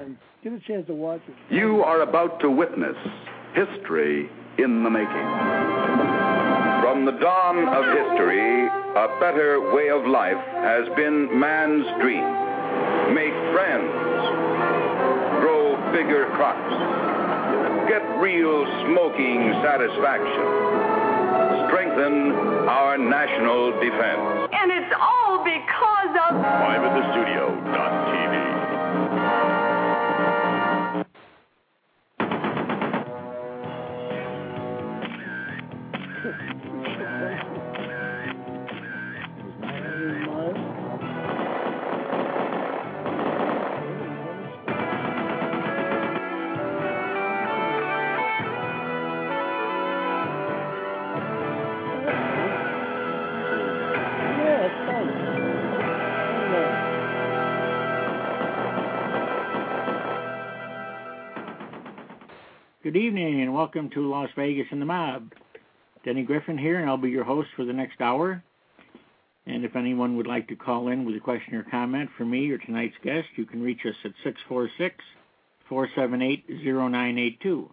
time. Get a chance to watch it. You are about to witness history in the making. From the dawn of history, a better way of life has been man's dream. Make friends, grow bigger crops, get real smoking satisfaction, strengthen our national defense. And it's all because of LiveAtTheStudio.tv. Good evening and welcome to Las Vegas and the Mob. Denny Griffin here, and I'll be your host for the next hour. And if anyone would like to call in with a question or comment for me or tonight's guest, you can reach us at 646-478-0982.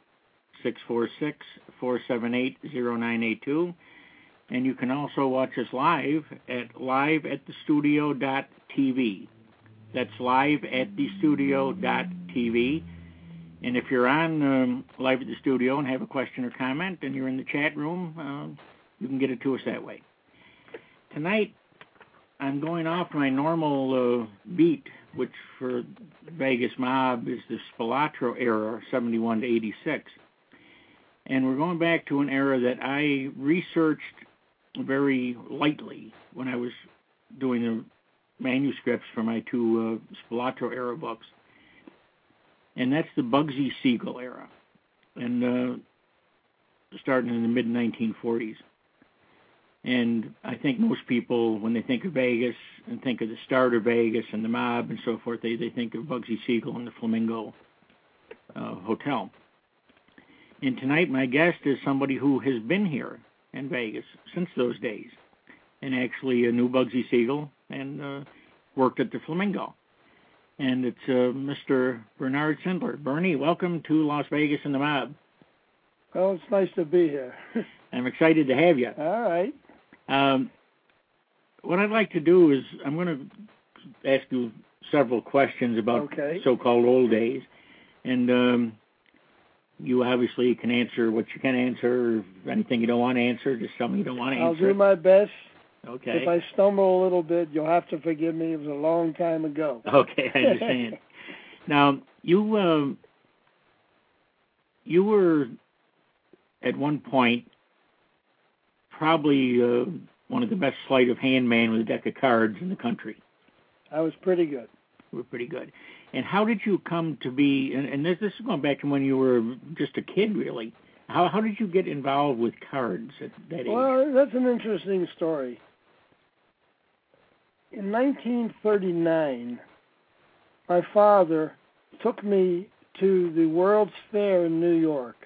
646-478-0982. And you can also watch us live at liveatthestudio.tv. That's liveatthestudio.tv. And if you're on Live at the Studio and have a question or comment and you're in the chat room, you can get it to us that way. Tonight, I'm going off my normal beat, which for Vegas Mob is the Spilatro era, 71 to 86. And we're going back to an era that I researched very lightly when I was doing the manuscripts for my two Spilatro era books. And that's the Bugsy Siegel era, and starting in the mid-1940s. And I think most people, when they think of Vegas and think of the start of Vegas and the Mob and so forth, they think of Bugsy Siegel and the Flamingo Hotel. And tonight my guest is somebody who has been here in Vegas since those days, and actually knew Bugsy Siegel and worked at the Flamingo. And it's Mr. Bernard Sindler. Bernie, welcome to Las Vegas and the Mob. Well, it's nice to be here. I'm excited to have you. All right. What I'd like to do is I'm going to ask you several questions about so-called old days. And you obviously can answer what you can answer. If anything you don't want to answer, just tell me you don't want to answer. I'll do my best. Okay. If I stumble a little bit, you'll have to forgive me. It was a long time ago. Okay, I understand. Now, you were at one point probably one of the best sleight of hand man with a deck of cards in the country. I was pretty good. You were pretty good. And how did you come to be? And this is going back to when you were just a kid, really. How did you get involved with cards at that age? Well, that's an interesting story. In 1939, my father took me to the World's Fair in New York.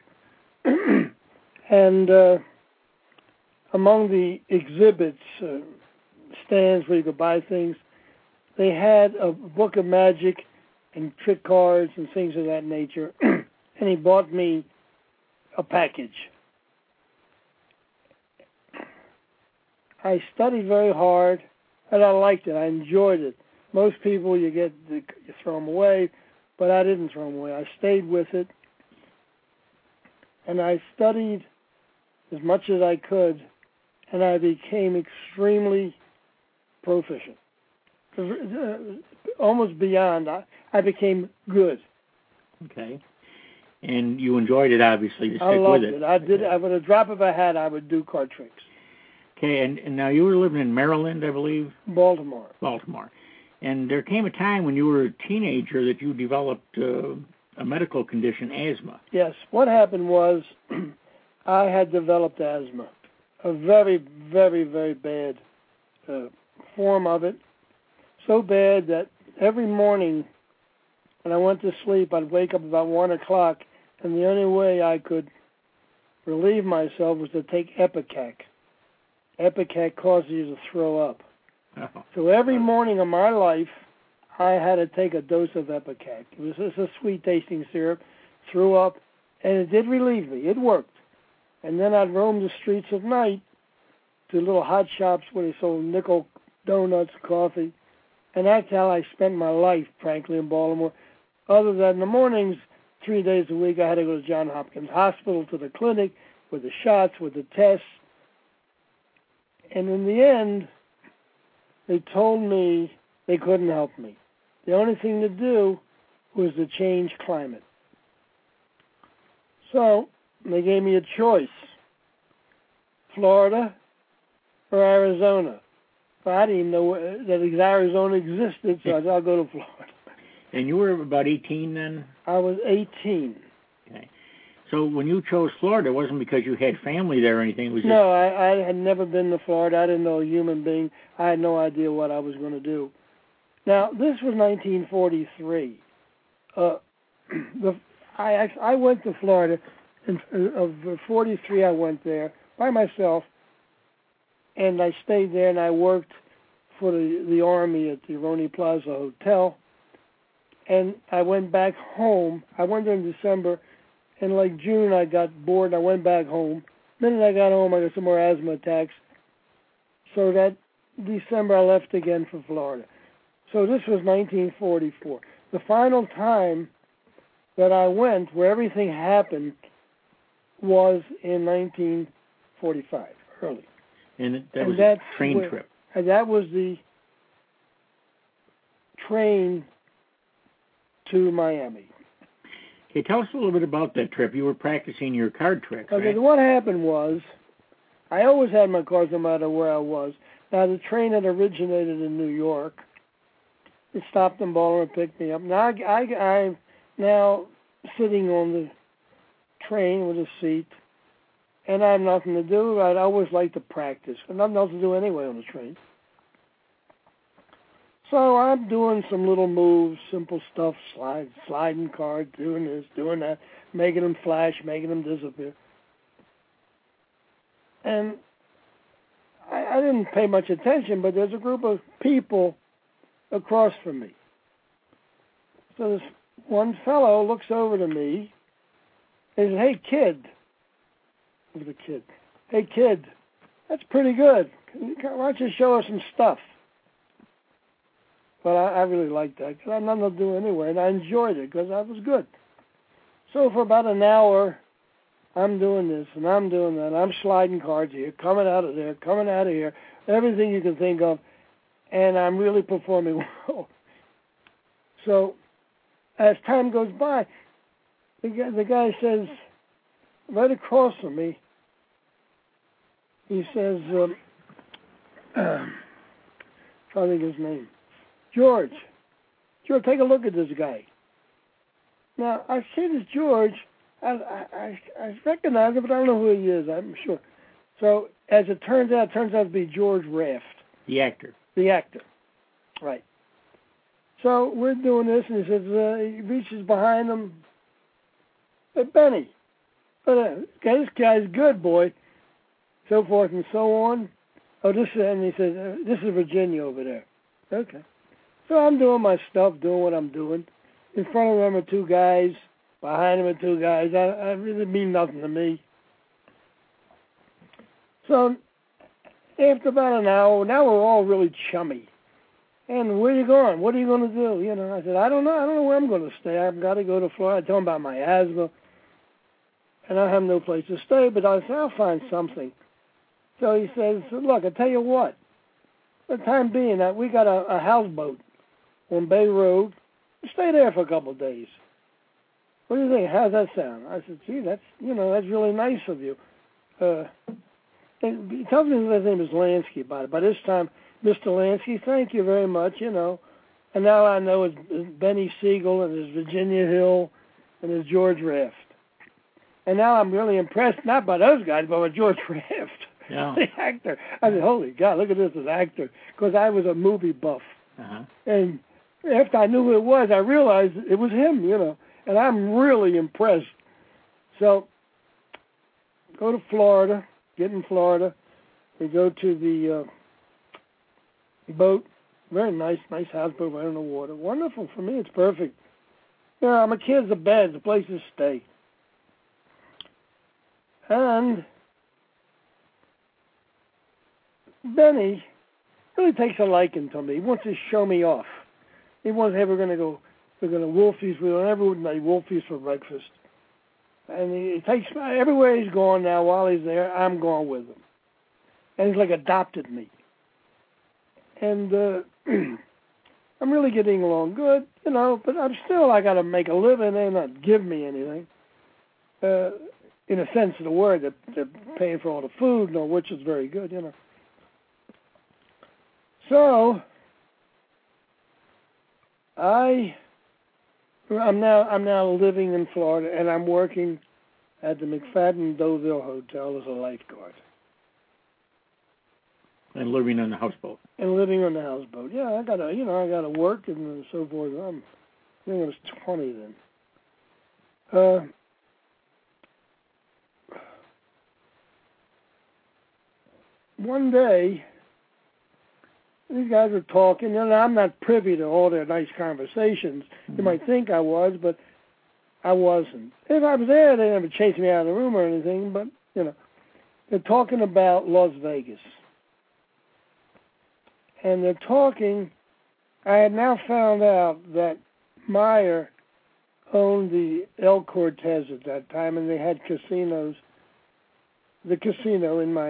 And among the exhibits, stands where you could buy things, they had a book of magic and trick cards and things of that nature. And he bought me a package. I studied very hard, and I liked it. I enjoyed it. Most people, you throw them away, but I didn't throw them away. I stayed with it, and I studied as much as I could, and I became extremely proficient. Almost beyond. I became good. Okay. And you enjoyed it, obviously, to stick with it. I loved it. I did. With a drop of a hat, I would do card tricks. Okay, and now you were living in Maryland, I believe? Baltimore. And there came a time when you were a teenager that you developed a medical condition, asthma. Yes. What happened was I had developed asthma, a very, very, very bad form of it, so bad that every morning when I went to sleep, I'd wake up about 1 o'clock, and the only way I could relieve myself was to take Epicac. Epicac causes you to throw up. Oh. So every morning of my life, I had to take a dose of Epicac. It was just a sweet-tasting syrup, threw up, and it did relieve me. It worked. And then I'd roam the streets at night to little hot shops where they sold nickel donuts, coffee, and that's how I spent my life, frankly, in Baltimore. Other than in the mornings, 3 days a week, I had to go to Johns Hopkins Hospital, to the clinic, with the shots, with the tests. And in the end, they told me they couldn't help me. The only thing to do was to change climate. So they gave me a choice, Florida or Arizona. But I didn't even know that Arizona existed, so I said, I'll go to Florida. And you were about 18 then? I was 18. Okay. So when you chose Florida, it wasn't because you had family there or anything? It was No, I had never been to Florida. I didn't know a human being. I had no idea what I was going to do. Now, this was 1943. I went to Florida. Of 43, I went there by myself, and I stayed there, and I worked for the Army at the Roni Plaza Hotel. And I went back home. I went there in December, and like June, I got bored, and I went back home. The minute I got home, I got some more asthma attacks. So that December, I left again for Florida. So this was 1944. The final time that I went, where everything happened, was in 1945, early. And that was a train trip. And that was the train to Miami. Okay, tell us a little bit about that trip. You were practicing your card tricks, right? Okay, what happened was, I always had my cards no matter where I was. Now, the train had originated in New York. It stopped in Baltimore and picked me up. Now, I'm now sitting on the train with a seat, and I have nothing to do. I'd always like to practice. I've nothing else to do anyway on the train. So I'm doing some little moves, simple stuff, sliding cards, doing this, doing that, making them flash, making them disappear. And I didn't pay much attention, but there's a group of people across from me. So this one fellow looks over to me and says, "Hey, kid." Look at the kid. "Hey, kid, that's pretty good. Why don't you show us some stuff?" But I really liked that because I had nothing to do anyway, and I enjoyed it because I was good. So for about an hour, I'm doing this and I'm doing that. I'm sliding cards here, coming out of there, coming out of here, everything you can think of, and I'm really performing well. So as time goes by, the guy says, right across from me, he says, trying to think his name, George, take a look at this guy. Now, I see this George. I recognize him, but I don't know who he is, I'm sure. So, as it turns out to be George Raft. The actor. The actor, right. So, we're doing this, and he says, he reaches behind him. "Hey, Benny, this guy's good, boy." So forth and so on. And he says, "This is Virginia over there." Okay. So I'm doing my stuff, doing what I'm doing. In front of them are two guys. Behind them are two guys. I really mean nothing to me. So after about an hour, now we're all really chummy. "And where are you going? What are you going to do?" You know, I said, "I don't know. I don't know where I'm going to stay. I've got to go to Florida." I told him about my asthma. And I have no place to stay, but I said, "I'll find something." So he says, "Look, I'll tell you what. For the time being, we got a houseboat on Bay Road. Stay there for a couple of days. What do you think? How's that sound?" I said, "Gee, that's really nice of you." And he tells me his name is Lansky about it. By this time, "Mr. Lansky, thank you very much, And now I know it's Benny Siegel and there's Virginia Hill and there's George Raft. And now I'm really impressed, not by those guys, but by George Raft, yeah. The actor. I said, "Holy God, look at this as actor," because I was a movie buff. Uh-huh. And after I knew who it was, I realized it was him, and I'm really impressed. So, go to Florida, get in Florida. We go to the boat, Very nice houseboat right on the water. Wonderful for me. It's perfect. Yeah, my kids are bed. The place to stay. And Benny really takes a liking to me. He wants to show me off. He wants, hey, we're going to Wolfie's. Every night Wolfie's for breakfast. And he takes everywhere he's going now. While he's there, I'm going with him. And he's like adopted me. And I'm really getting along good, you know, but I got to make a living. They're not giving me anything. In a sense of the word, they're paying for all the food, which is very good, you know. So I'm now living in Florida, and I'm working at the McFadden Deauville Hotel as a lifeguard. And living on the houseboat. And living on the houseboat. Yeah, I gotta work and so forth. I think I was 20 then. One day, these guys are talking, and I'm not privy to all their nice conversations. You might think I was, but I wasn't. If I was there, they never chased me out of the room or anything, but, you know, they're talking about Las Vegas. And they're talking, I had now found out that Meyer owned the El Cortez at that time, and they had casinos, the casino in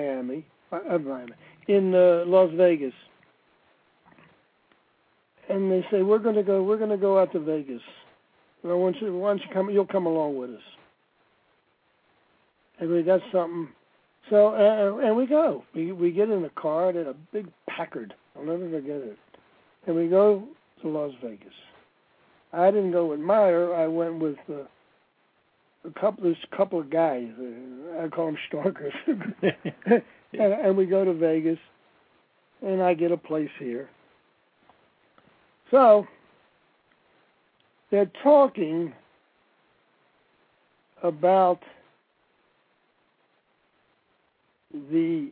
in Las Vegas. And they say, we're going to go out to Vegas. Well, once you come, you'll come along with us. And we got something. So, and we go. We get in the car. They had a big Packard. I'll never forget it. And we go to Las Vegas. I didn't go with Meyer. I went with a couple of guys. I call them stalkers. and we go to Vegas, and I get a place here. So they're talking about the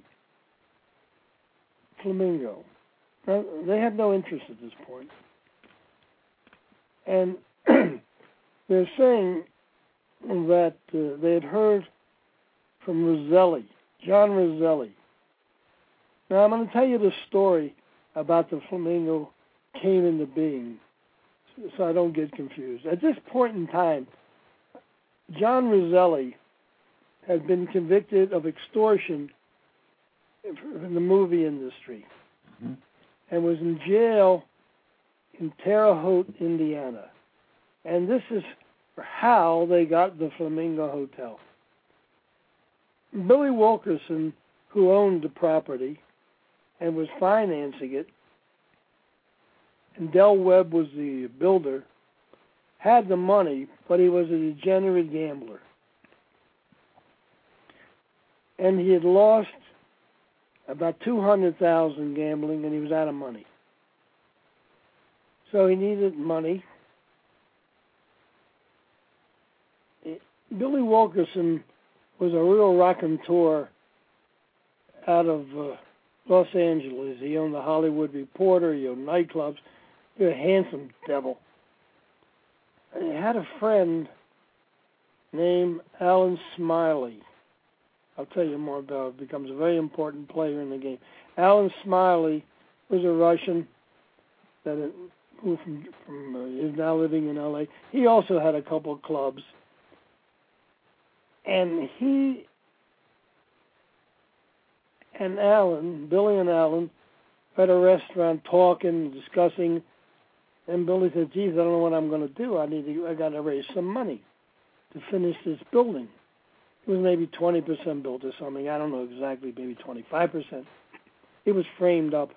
Flamingo. Now, they have no interest at this point. And they're saying that they had heard from Roselli, John Roselli. Now, I'm going to tell you the story about the Flamingo came into being, so I don't get confused. At this point in time, John Roselli had been convicted of extortion in the movie industry and was in jail in Terre Haute, Indiana. And this is how they got the Flamingo Hotel. Billy Wilkerson, who owned the property and was financing it, and Del Webb was the builder, had the money, but he was a degenerate gambler. And he had lost about $200,000 gambling, and he was out of money. So he needed money. Billy Wilkerson was a real raconteur out of Los Angeles. He owned the Hollywood Reporter, he owned nightclubs. He was a handsome devil. And he had a friend named Alan Smiley. I'll tell you more about it. Becomes a very important player in the game. Alan Smiley was a Russian that moved from is now living in L.A. He also had a couple of clubs. And he and Alan, Billy and Alan, at a restaurant talking, discussing, and Billy said, geez, I don't know what I'm going to do. I got to raise some money to finish this building. It was maybe 20% built or something. I don't know exactly, maybe 25%. It was framed up.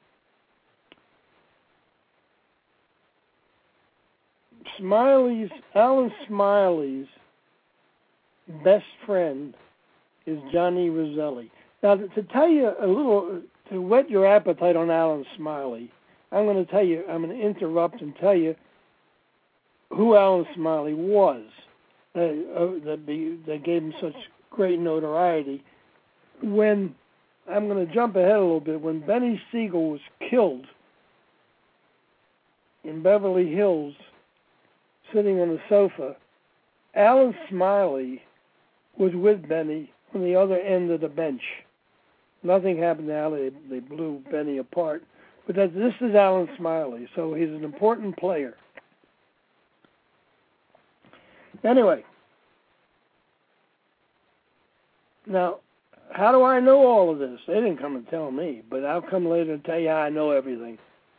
Alan Smiley's best friend is Johnny Roselli. Now, to tell you a little, to whet your appetite on Alan Smiley, I'm going to interrupt and tell you who Alan Smiley was that gave him such great notoriety. When, I'm going to jump ahead a little bit, when Benny Siegel was killed in Beverly Hills, sitting on the sofa. Alan Smiley was with Benny on the other end of the bench. Nothing happened to Alan. They blew Benny apart. But this is Alan Smiley, so he's an important player. Anyway, now, how do I know all of this? They didn't come and tell me, but I'll come later and tell you how I know everything.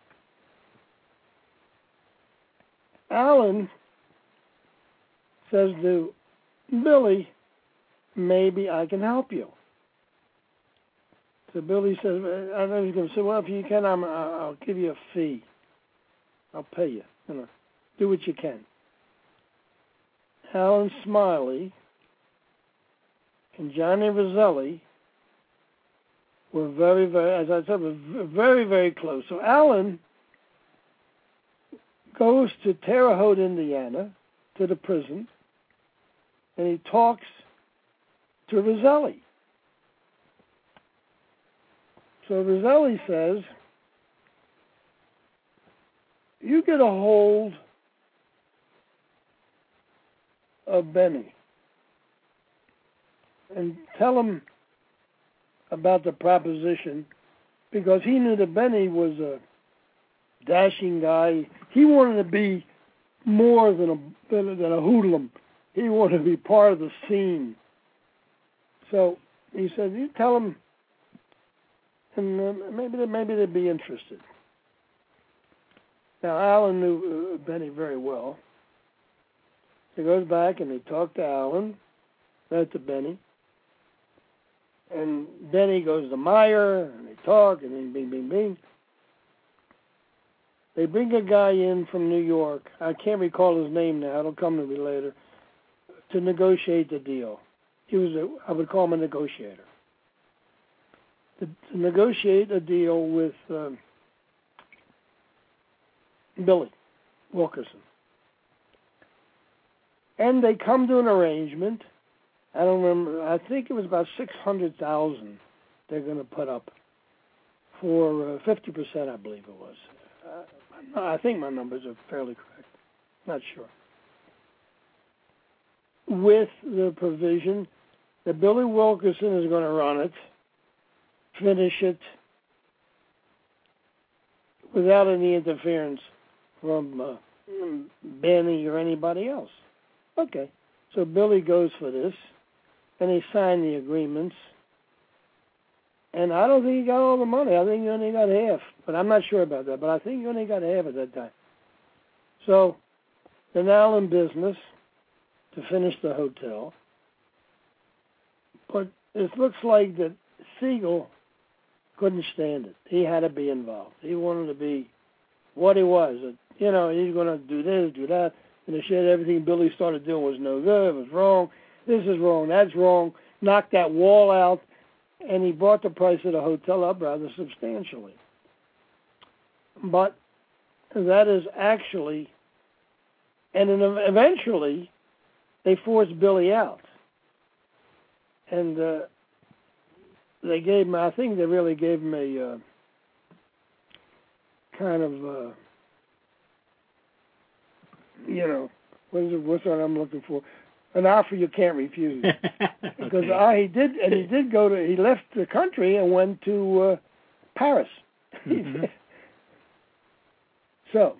Alan says to Billy, maybe I can help you. So Billy says, I know he's going to say, well, if you can, I'll give you a fee. I'll pay you. Do what you can. Alan Smiley and Johnny Roselli were very, very, as I said, were very, very close. So Alan goes to Terre Haute, Indiana, to the prison, and he talks to Roselli. So Roselli says, you get a hold of Benny and tell him about the proposition, because he knew that Benny was a dashing guy. He wanted to be more than a hoodlum. He wanted to be part of the scene. So he said, you tell him, and maybe they'd be interested. Now, Alan knew Benny very well. He goes back and they talk to Alan, not to Benny. And Benny goes to Meyer, and they talk, and then bing, bing, bing. They bring a guy in from New York. I can't recall his name now. It'll come to me later. To negotiate the deal. He was I would call him a negotiator. To negotiate a deal with Billy Wilkerson. And they come to an arrangement. I don't remember. I think it was about $600,000 they're going to put up for 50%, I believe it was. I think my numbers are fairly correct. Not sure. With the provision that Billy Wilkerson is going to run it, finish it, without any interference from Benny or anybody else. Okay. So Billy goes for this, and they sign the agreements. And I don't think he got all the money. I think he only got half. But I'm not sure about that. But I think he only got half at that time. So they're now in business to finish the hotel. But it looks like that Siegel couldn't stand it. He had to be involved. He wanted to be what he was. You know, he's going to do this, do that. And they said everything Billy started doing was no good. It was wrong. This is wrong. That's wrong. Knocked that wall out. And he brought the price of the hotel up rather substantially. But that is actually, and then eventually they forced Billy out. And they gave him, I think they really gave him a kind of, you know, what's what I'm looking for? An offer you can't refuse. Because he left the country and went to Paris. Mm-hmm. So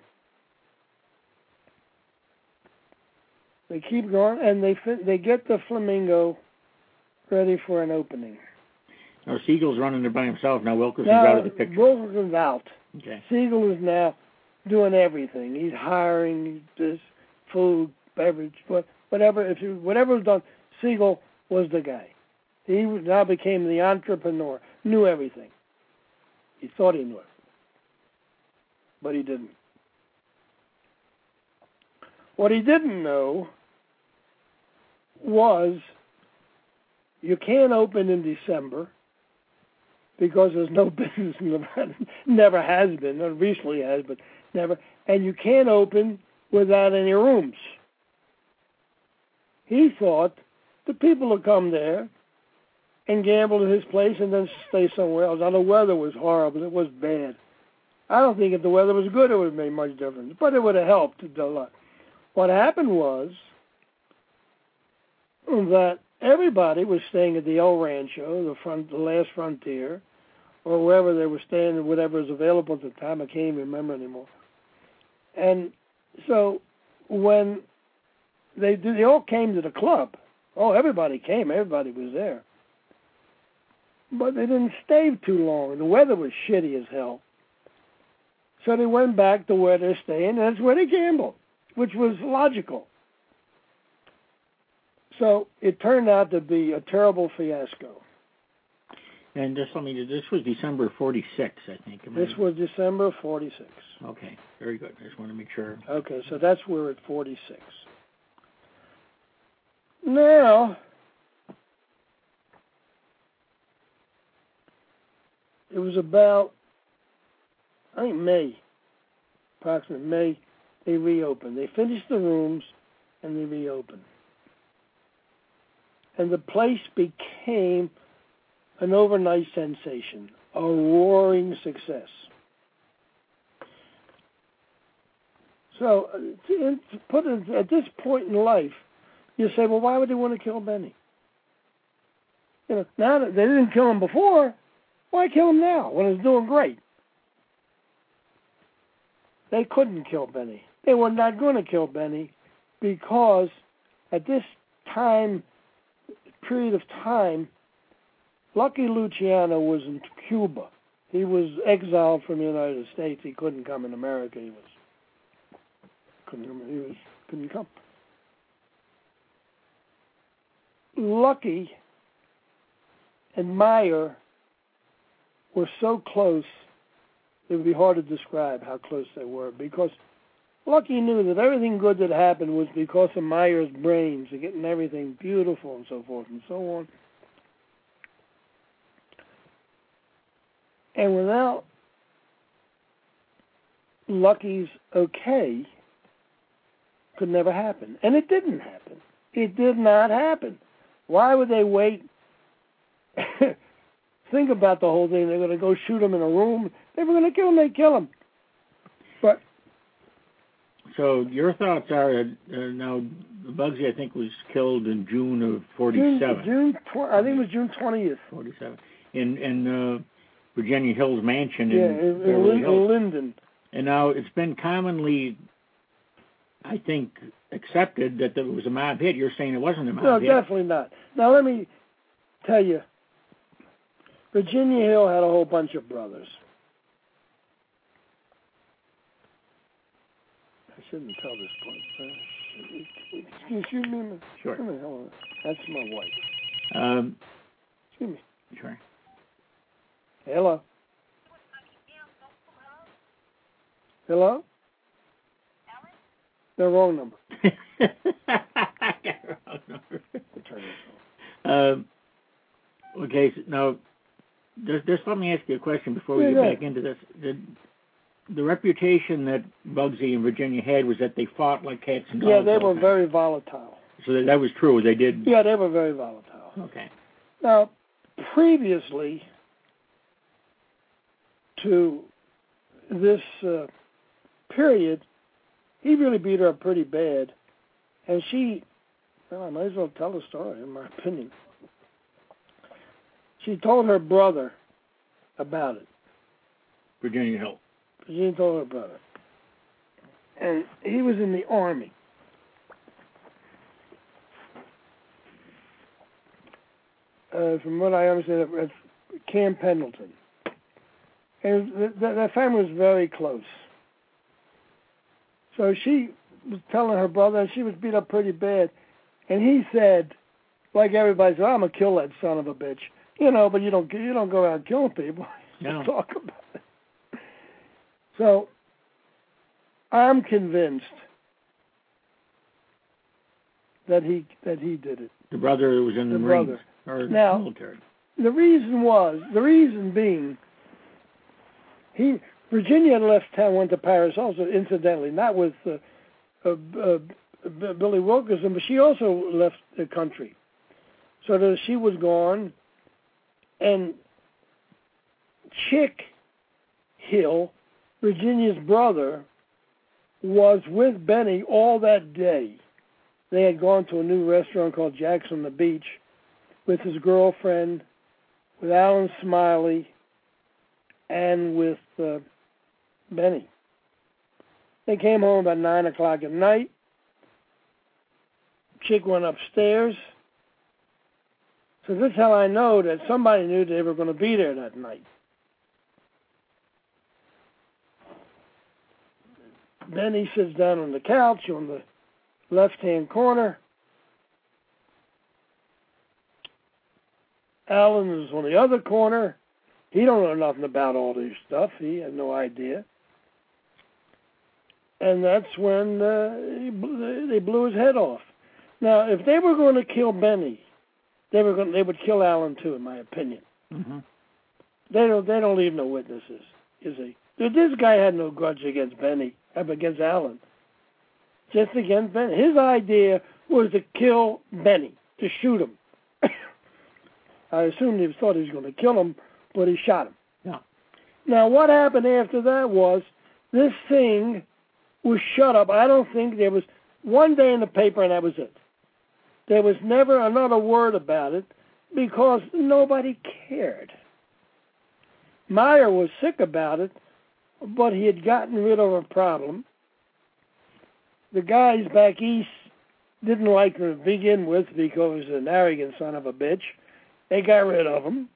they keep going, and they get the Flamingo ready for an opening. Now Siegel's running there by himself. Now Wilkerson's out of the picture. Wilkerson's out. Okay. Siegel is now doing everything. He's hiring this food, beverage, whatever was done. Siegel was the guy. He now became the entrepreneur. Knew everything. He thought he knew it, but he didn't. What he didn't know was you can't open in December because there's no business in Nevada. Never has been. Recently has, but never. And you can't open without any rooms. He thought the people would come there and gamble at his place and then stay somewhere else. Now, the weather was horrible. It was bad. I don't think if the weather was good, it would have made much difference, but it would have helped a lot. What happened was that everybody was staying at the El Rancho, the last frontier, or wherever they were staying, whatever was available at the time. I can't even remember anymore. And so when they all came to the club. Oh, everybody came. Everybody was there. But they didn't stay too long. The weather was shitty as hell. So they went back to where they're staying, and that's where they gambled, which was logical. So it turned out to be a terrible fiasco. And just let me, this was December 46, I think. This was December 46. Okay, very good. I just want to make sure. Okay, so that's where we're at 46. Now, it was about, I think May, approximately May, they reopened. They finished the rooms and they reopened. And the place became an overnight sensation, a roaring success. So, to put it at this point in life, you say, well, why would they want to kill Benny? You know, now that they didn't kill him before, why kill him now when he's doing great? They couldn't kill Benny. They were not going to kill Benny because at this period of time, Lucky Luciano was in Cuba. He was exiled from the United States. He couldn't come in America. He couldn't come. Lucky and Meyer were so close, it would be hard to describe how close they were, because Lucky knew that everything good that happened was because of Meyer's brains and getting everything beautiful and so forth and so on. And without Lucky's okay, could never happen. And it didn't happen. It did not happen. Why would they wait? Think about the whole thing. They're going to go shoot him in a room. They were going to kill him. They kill him. But so your thoughts are now Bugsy, I think, was killed in June of 47. I think it was June 20th. 47 in Virginia Hills mansion in Linden. And now it's been commonly, I think, accepted that there was a mob hit. You're saying it wasn't a mob hit? No, definitely not. Now let me tell you, Virginia Hill had a whole bunch of brothers. I shouldn't tell this point. Excuse me. Sure. That's my wife. Excuse me. Sure. Hello? Hello? The wrong number. Okay, so now, just let me ask you a question before we get back into this. The reputation that Bugsy and Virginia had was that they fought like cats and dogs. Yeah, they were very volatile. So that was true. They did? Yeah, they were very volatile. Okay. Now, previously to this period, he really beat her up pretty bad. And I might as well tell the story, in my opinion. She told her brother about it. Virginia Hill. Virginia told her brother. And he was in the Army. From what I understand, at Camp Pendleton. And their family was very close. So she was telling her brother, and she was beat up pretty bad. And he said, like everybody said, I'm going to kill that son of a bitch. You know, but you don't go around killing people. No. Talk about it. So I'm convinced that he did it. The brother was in the Marines or now, military. The reason being, Virginia had left town, went to Paris also, incidentally, not with Billy Wilkerson, but she also left the country. So that she was gone, and Chick Hill Virginia's brother was with Benny all that day. They had gone to a new restaurant called Jack's on the Beach with his girlfriend, with Alan Smiley, and with Benny. They came home about 9 o'clock at night. Chick went upstairs. So this is how I know that somebody knew they were going to be there that night. Benny sits down on the couch on the left-hand corner. Alan is on the other corner. He don't know nothing about all this stuff. He had no idea. And that's when they blew his head off. Now, if they were going to kill Benny, they would kill Alan too, in my opinion. Mm-hmm. They don't leave no witnesses, you see. This guy had no grudge against Benny, against Alan. Just against Benny. His idea was to kill Benny, to shoot him. I assumed he thought he was going to kill him, but he shot him. Yeah. Now, what happened after that was this thing was shut up. I don't think there was one day in the paper, and that was it. There was never another word about it because nobody cared. Meyer was sick about it, but he had gotten rid of a problem. The guys back east didn't like him to begin with because he was an arrogant son of a bitch. They got rid of him.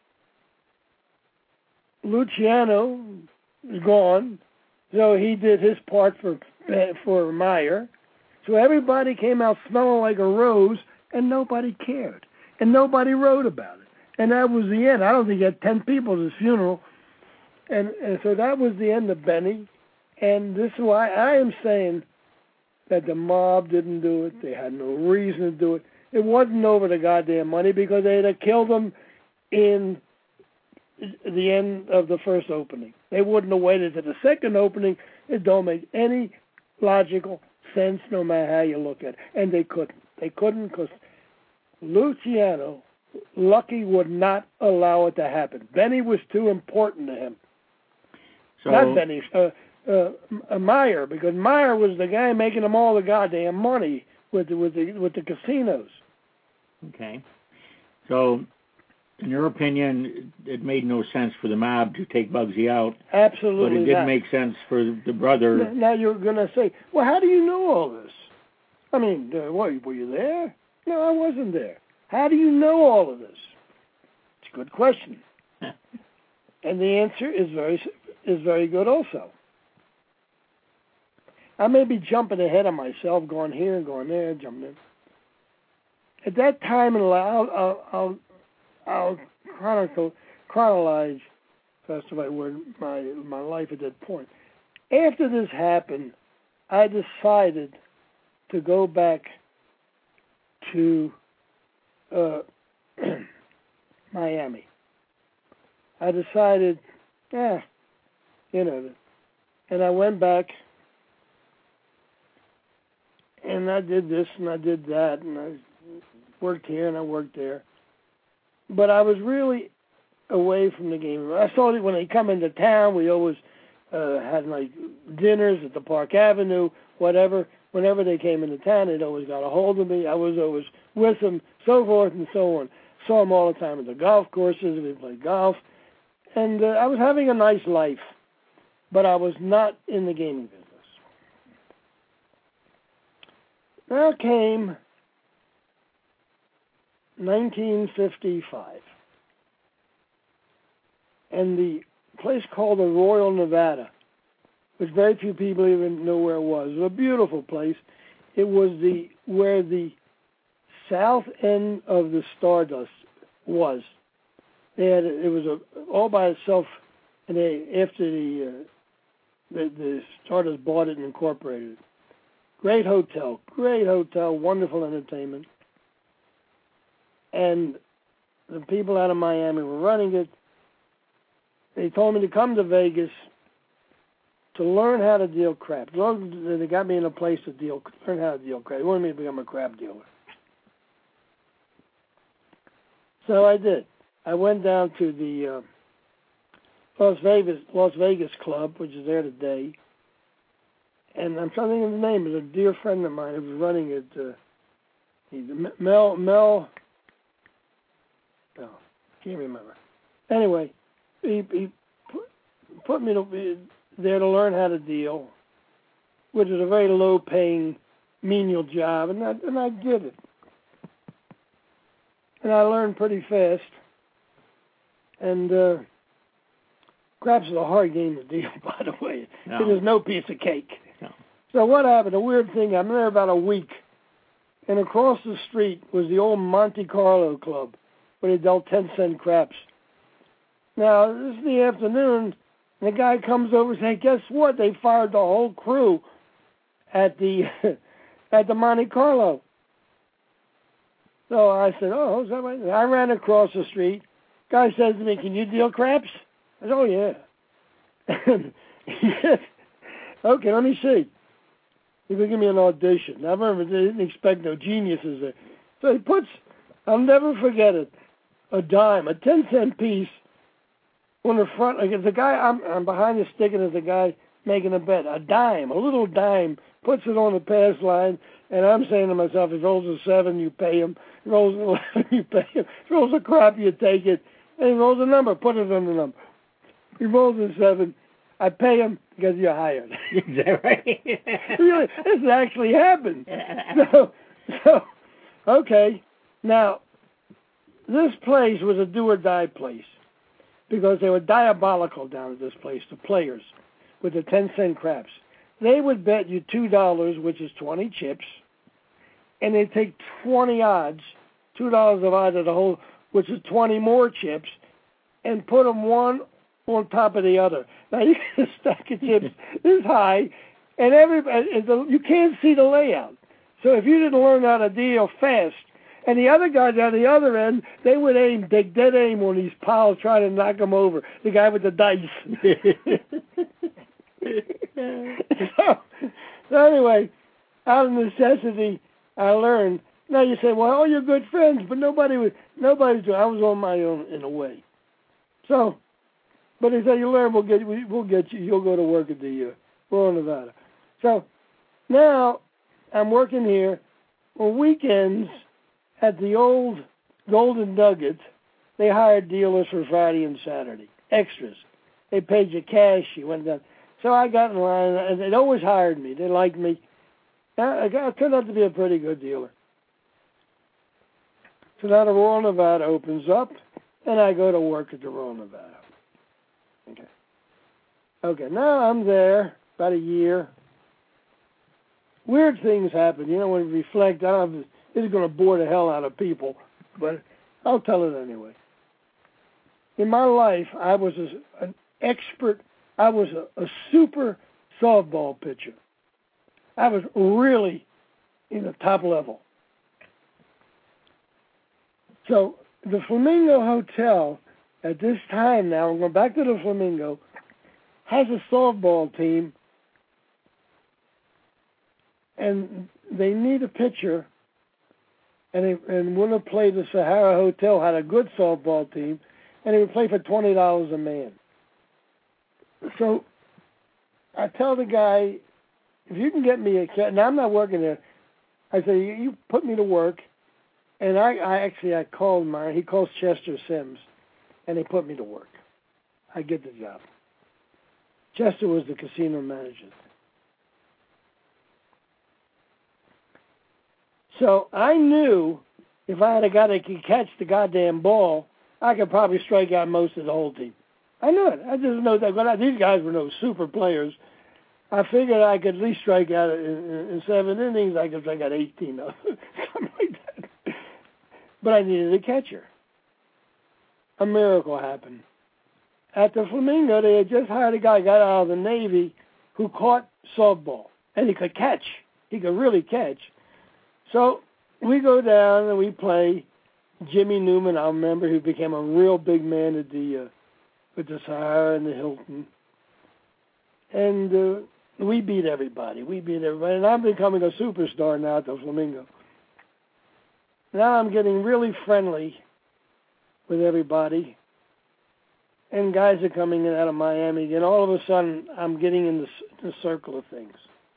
Luciano is gone, so he did his part for Meyer. So everybody came out smelling like a rose, and nobody cared. And nobody wrote about it. And that was the end. I don't think he had 10 people at his funeral. And so that was the end of Benny. And this is why I am saying that the mob didn't do it. They had no reason to do it. It wasn't over the goddamn money because they'd have killed him in the end of the first opening. They wouldn't have waited to the second opening. It don't make any logical sense no matter how you look at it. And they couldn't. They couldn't because Luciano, Lucky, would not allow it to happen. Benny was too important to him. So, not Benny, Meyer, because Meyer was the guy making them all the goddamn money with the casinos. Okay. So, in your opinion, it made no sense for the mob to take Bugsy out. Absolutely But it did not. make sense for the brother. Now you're going to say, well, how do you know all this? I mean, what, were you there? No, I wasn't there. How do you know all of this? It's a good question. And the answer is very good also. I may be jumping ahead of myself, going here and going there, jumping in. At that time, I'll chronologize, if that's the right word, my life at that point. After this happened, I decided to go back to Miami. I decided, and I went back, and I did this and I did that, and I worked here and I worked there. But I was really away from the game. I saw that when they come into town, we always had like dinners at the Park Avenue, whatever. Whenever they came into town, they'd always got a hold of me. I was always with them, so forth and so on. Saw them all the time at the golf courses. We played golf. And I was having a nice life, but I was not in the gaming business. Now came 1955, and the place called the Royal Nevada, which very few people even know where it was. It was a beautiful place. It was where the south end of the Stardust was. It was all by itself, and after the Stardust bought it and incorporated it. Great hotel, wonderful entertainment. And the people out of Miami were running it. They told me to come to Vegas to learn how to deal crap. They got me in a place to learn how to deal crap. They wanted me to become a crap dealer. So I did. I went down to Las Vegas Club, which is there today. And I'm trying to think of the name. It's a dear friend of mine who was running it. Mel. No, can't remember. Anyway, he put me there to learn how to deal, which is a very low-paying, menial job, and I did it. And I learned pretty fast. And craps is a hard game to deal, by the way. No. It is no piece of cake. No. So what happened? A weird thing. I'm there about a week, and across the street was the old Monte Carlo Club, where they dealt 10-cent craps. Now, this is the afternoon, and the guy comes over and says, hey, guess what? They fired the whole crew at the at the Monte Carlo. So I said, oh, is that right? And I ran across the street. Guy says to me, can you deal craps? I said, oh, yeah. And he said, okay, let me see. He would give me an audition. Now, I remember they didn't expect no geniuses there. So he puts, I'll never forget it, a dime, a 10-cent piece on the front. Like the guy, I'm behind the stick, and there's a guy making a bet. A dime, a little dime, puts it on the pass line, and I'm saying to myself, if he rolls a 7, you pay him. If he rolls an 11, you pay him. If he rolls a crap, you take it. And he rolls a number, put it on the number. He rolls a 7, I pay him because you're hired. Is that right? Really, this actually happened. So, okay. Now, this place was a do-or-die place because they were diabolical down at this place, the players, with the 10-cent craps. They would bet you $2, which is 20 chips, and they'd take 20 odds, $2 of odds of the whole, which is 20 more chips, and put them one on top of the other. Now, you get a stack of chips this high, and you can't see the layout. So if you didn't learn how to deal fast, and the other guys on the other end, they would take dead aim on these piles trying to knock them over, the guy with the dice. So anyway, out of necessity, I learned. Now you say, well, all your good friends, but nobody's doing. I was on my own in a way. So, but they said, you learn, we'll get you. You'll go to work at the Royal Nevada. So now I'm working here on weekends at the old Golden Nugget. They hired dealers for Friday and Saturday, extras. They paid you cash. You went down. So I got in line, and they always hired me. They liked me. I turned out to be a pretty good dealer. So now the Royal Nevada opens up, and I go to work at the Royal Nevada. Okay, now I'm there about a year. Weird things happen. You know, when you reflect, I don't know if this is going to bore the hell out of people, but I'll tell it anyway. In my life, I was an expert. I was a super softball pitcher. I was really in the top level. So the Flamingo Hotel at this time now, I'm going back to the Flamingo, has a softball team, and they need a pitcher, and when they played the Sahara Hotel, had a good softball team, and they would play for $20 a man. So I tell the guy, if you can get me a cat, now I'm not working there, I say, you put me to work, and I called he calls Chester Sims, and they put me to work. I get the job. Chester was the casino manager. So I knew if I had a guy that could catch the goddamn ball, I could probably strike out most of the whole team. I knew it. I just know that. But these guys were no super players. I figured I could at least strike out in 7 innings. I could strike out 18, something like that. But I needed a catcher. A miracle happened. At the Flamingo, they had just hired a guy, got out of the Navy, who caught softball. And he could catch. He could really catch. So we go down and we play Jimmy Newman, I remember, who became a real big man at with the Sahara and the Hilton. And we beat everybody. And I'm becoming a superstar now at the Flamingo. Now I'm getting really friendly with everybody. and guys are coming in out of Miami, and all of a sudden I'm getting in the circle of things.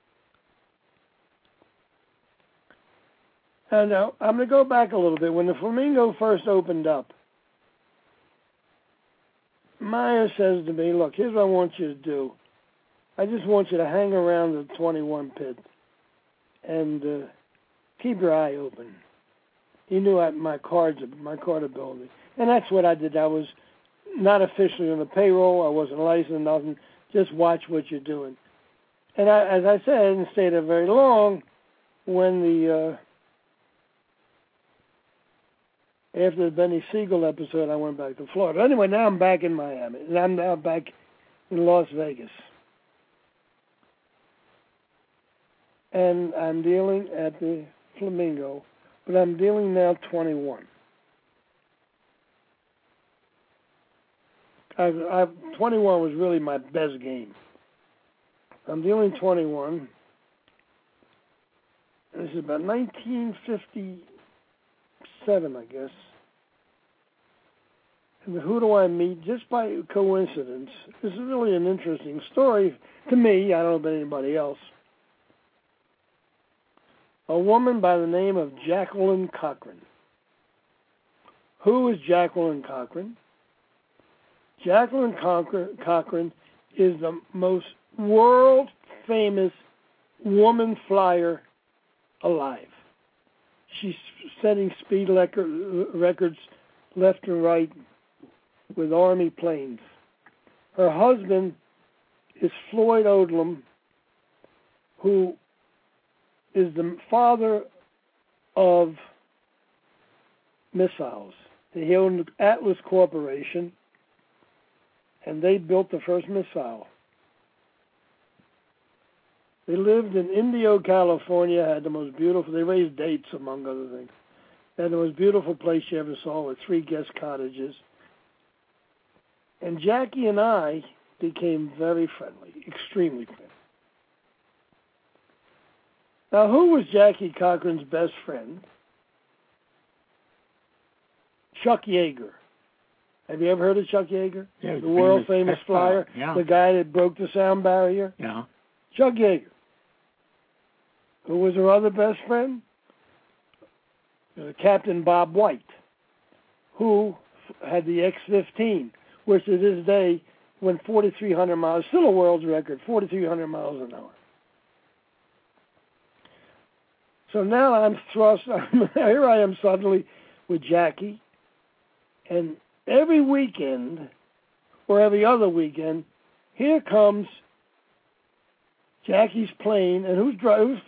And now I'm going to go back a little bit. When the Flamingo first opened up, Meyer says to me, look, here's what I want you to do. I just want you to hang around the 21 pit and keep your eye open. He knew my card ability. And that's what I did. I was not officially on the payroll. I wasn't licensed, nothing. Just watch what you're doing. And as I said, I didn't stay there very long when after the Benny Siegel episode, I went back to Florida. Anyway, now I'm back in Miami, and I'm now back in Las Vegas. And I'm dealing at the Flamingo, but I'm dealing now 21. 21 was really my best game. I'm dealing 21. This is about 1957, I guess. And who do I meet? Just by coincidence. This is really an interesting story to me. I don't know about anybody else. A woman by the name of Jacqueline Cochran. Who is Jacqueline Cochran? Jacqueline Cochran is the most world-famous woman flyer alive. She's setting speed records left and right with Army planes. Her husband is Floyd Odlum, who is the father of missiles. He owned Atlas Corporation, and they built the first missile. They lived in Indio, California, had the most beautiful, they raised dates, among other things. They had the most beautiful place you ever saw with 3 guest cottages. And Jackie and I became very friendly, extremely friendly. Now, who was Jackie Cochran's best friend? Chuck Yeager. Have you ever heard of Chuck Yeager? Yeah, the world-famous flyer, yeah. The guy that broke the sound barrier? Yeah. Chuck Yeager. Who was her other best friend? Captain Bob White, who had the X-15, which to this day went 4,300 miles, still a world's record, 4,300 miles an hour. So now I'm thrust, here I am suddenly with Jackie, and every weekend, or every other weekend, here comes Jackie's plane, and who's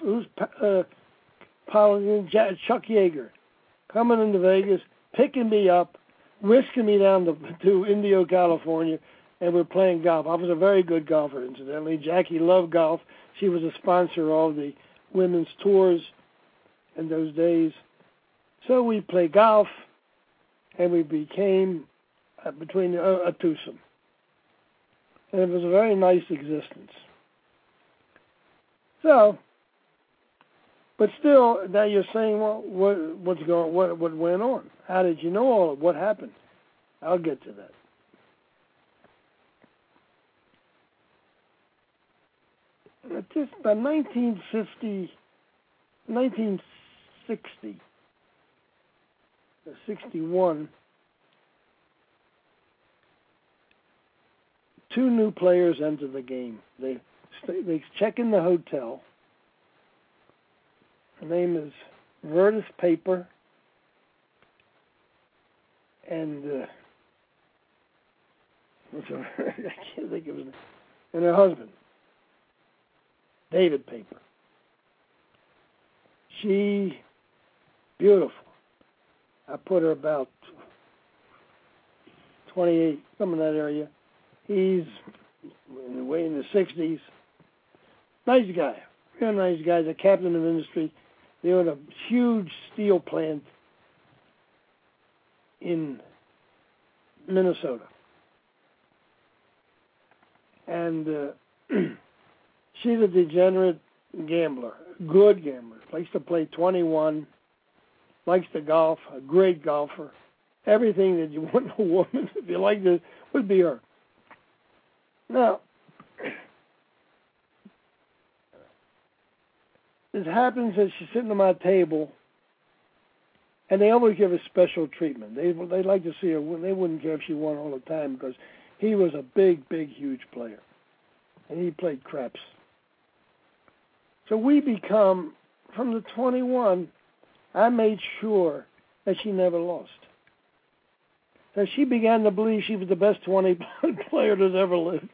piloting? Chuck Yeager, coming into Vegas, picking me up, whisking me down to Indio, California, and we're playing golf. I was a very good golfer, incidentally. Jackie loved golf. She was a sponsor of the women's tours in those days. So we played golf, and we became between a twosome. And it was a very nice existence. So, but still, now you're saying, well, what went on? How did you know all of what happened? I'll get to that. Just by 1960, 61, 2 new players enter the game. They check in the hotel. Her name is Vertus Paper and I can't think of his name. And her husband, David Paper. She, beautiful. I put her about 28, some in that area. He's way in the 60s. Nice guy, real nice guy. He's a captain of industry. They own a huge steel plant in Minnesota. And she's a degenerate gambler, good gambler. Likes to play 21, likes to golf, a great golfer. everything that you want in a woman, if you like this, would be her. Now, it happens that she's sitting at my table, and they always give her special treatment. They like to see her. They wouldn't care if she won all the time because he was a big, huge player, and he played craps. So we become, from the 21, I made sure that she never lost. So she began to believe she was the best 20 player that's ever lived.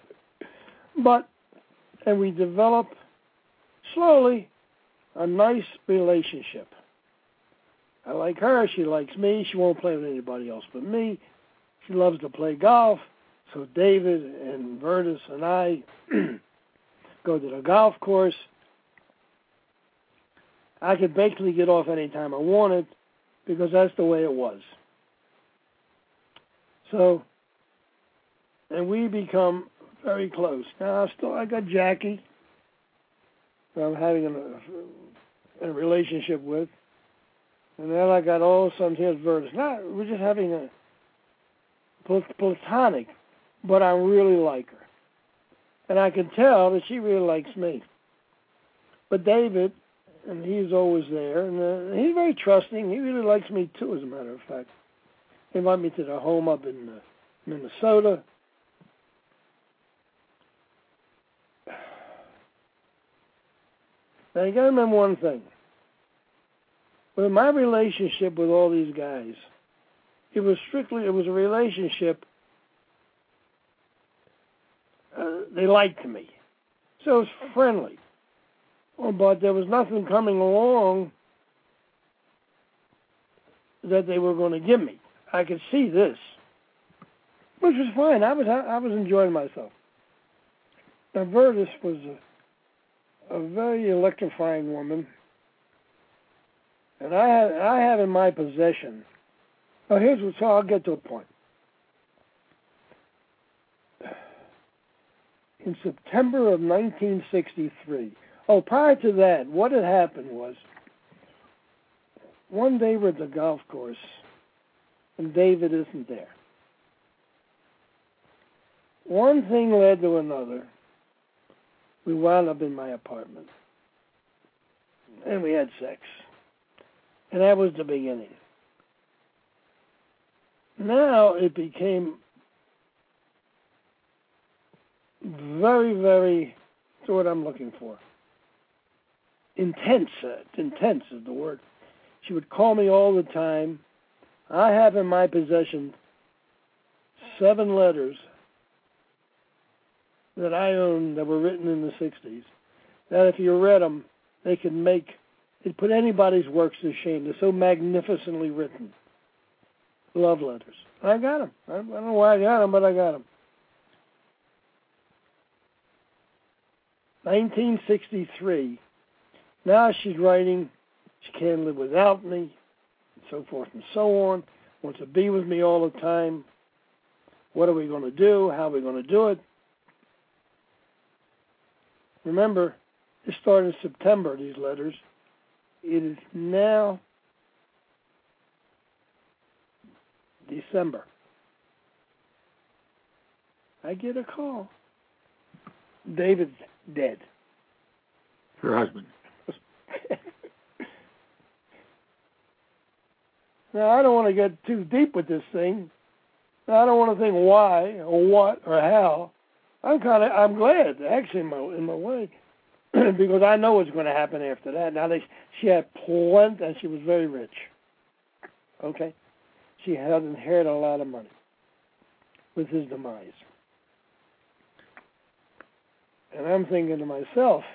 And we developed slowly a nice relationship. I like her, she likes me, she won't play with anybody else but me. She loves to play golf, so David and Vertus and I go to the golf course. I could basically get off any time I wanted because that's the way it was. So, and we become very close. Now, I got Jackie, who I'm having a relationship with. And then I got all of a sudden here's Vertus. Now, we're just having a platonic, but I really like her. And I can tell that she really likes me. But David, and he's always there, and he's very trusting. He really likes me too, as a matter of fact. He invited me to their home up in Minnesota. Now, you got to remember one thing. With my relationship with all these guys, it was a relationship, they liked me. So it was friendly. But there was nothing coming along that they were going to give me. I could see this, which was fine. I was enjoying myself. Now, Vertus was a very electrifying woman. And I have in my possession. Oh, so I'll get to a point. In September of 1963. Oh, prior to that, what had happened was, one day we're at the golf course, and David isn't there. One thing led to another. We wound up in my apartment. And we had sex. And that was the beginning. Now it became very, very, that's what I'm looking for. Intense. Intense is the word. She would call me all the time. I have in my possession 7 letters that I own that were written in the 60s. That if you read them, they could it put anybody's works to shame. They're so magnificently written. Love letters. I got them. I don't know why I got them, but I got them. 1963. Now she's writing, she can't live without me, and so forth and so on. Wants to be with me all the time. What are we going to do? How are we going to do it? Remember, this started in September, these letters. It is now December. I get a call. David's dead. Her husband. Now, I don't want to get too deep with this thing. I don't want to think why or what or how. I'm glad, actually, in my way. Because I know what's going to happen after that. Now, she had plenty, and she was very rich. Okay? She had inherited a lot of money with his demise. And I'm thinking to myself,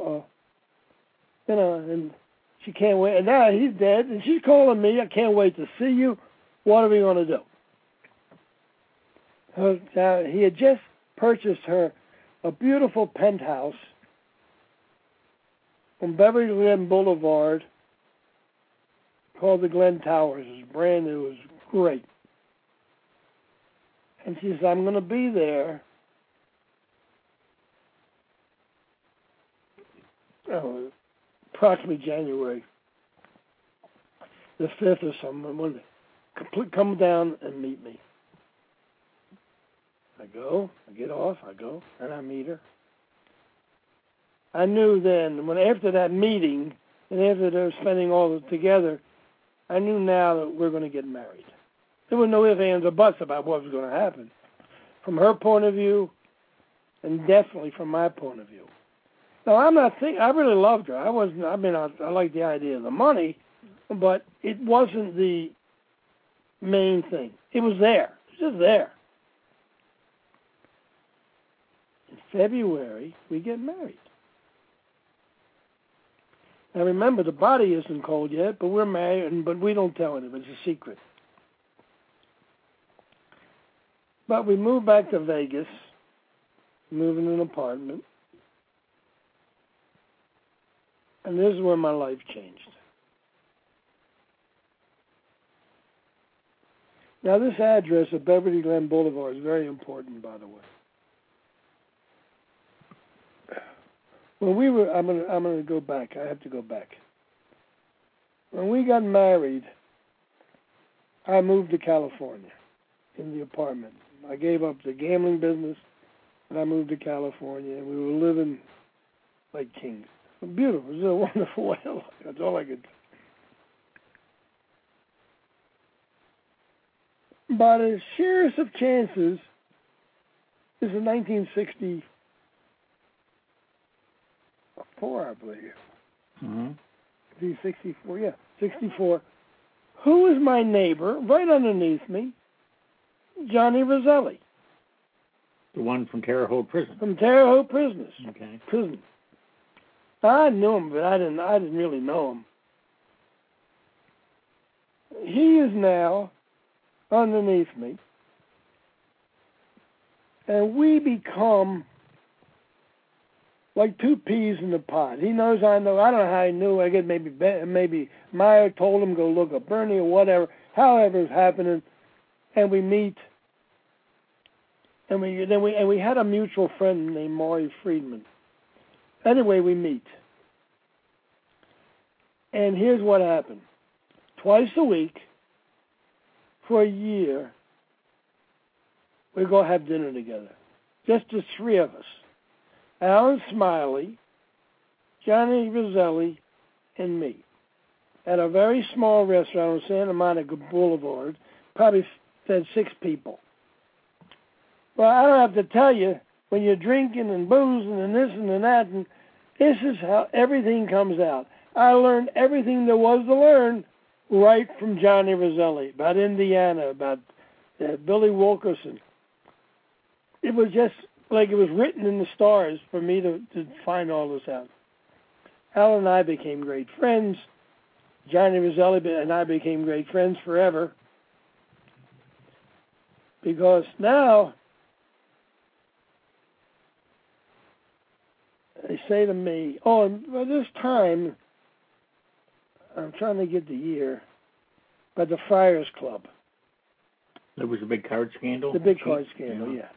and she can't wait. And now he's dead, and she's calling me. I can't wait to see you. What are we going to do? Now, he had just purchased her a beautiful penthouse on Beverly Glen Boulevard called the Glen Towers. It was brand new. It was great. And she says, I'm going to be there approximately January the 5th or something. come down and meet me. I go, I get off, I go, and I meet her. I knew then, after that meeting, and after they were spending all of it together, I knew now that we're going to get married. There were no ifs, ands, or buts about what was going to happen. From her point of view, and definitely from my point of view. Now, I really loved her. I liked the idea of the money, but it wasn't the main thing. It was there. It was just there. In February, we get married. Now remember, the body isn't cold yet, but we're married, but we don't tell anyone. It's a secret. But we moved back to Vegas, moving in an apartment, and this is where my life changed. Now this address of Beverly Glen Boulevard is very important, by the way. When we were, I'm gonna go back. I have to go back. When we got married, I moved to California in the apartment. I gave up the gambling business, and I moved to California, and we were living like kings. It was beautiful. It was a wonderful way of life. That's all I could do. By the sheerest of chances, this is 1964, I believe. Mm-hmm. 64, yeah, 64. Who is my neighbor right underneath me? Johnny Roselli. The one from Terre Haute Prison. From Terre Haute Prison. Okay. Prison. I knew him, but I didn't really know him. He is now underneath me, and we become like two peas in the pod. He knows I know. I don't know how he knew. I guess maybe Meyer told him go look up Bernie or whatever. However it's happening, and we meet, and we had a mutual friend named Maury Friedman. Anyway, we meet, and here's what happened: twice a week for a year, we go have dinner together, just the three of us. Alan Smiley, Johnny Roselli, and me, at a very small restaurant on Santa Monica Boulevard, probably fed 6 people. Well, I don't have to tell you, when you're drinking and boozing and this and that, and this is how everything comes out. I learned everything there was to learn right from Johnny Roselli, about Indiana, about Billy Wilkerson. It was just like it was written in the stars for me to find all this out. Al and I became great friends. Johnny Roselli and I became great friends forever. Because now they say to me, and by this time, I'm trying to get the year, but the Friars Club. There was a big card scandal? The big card scandal, yeah.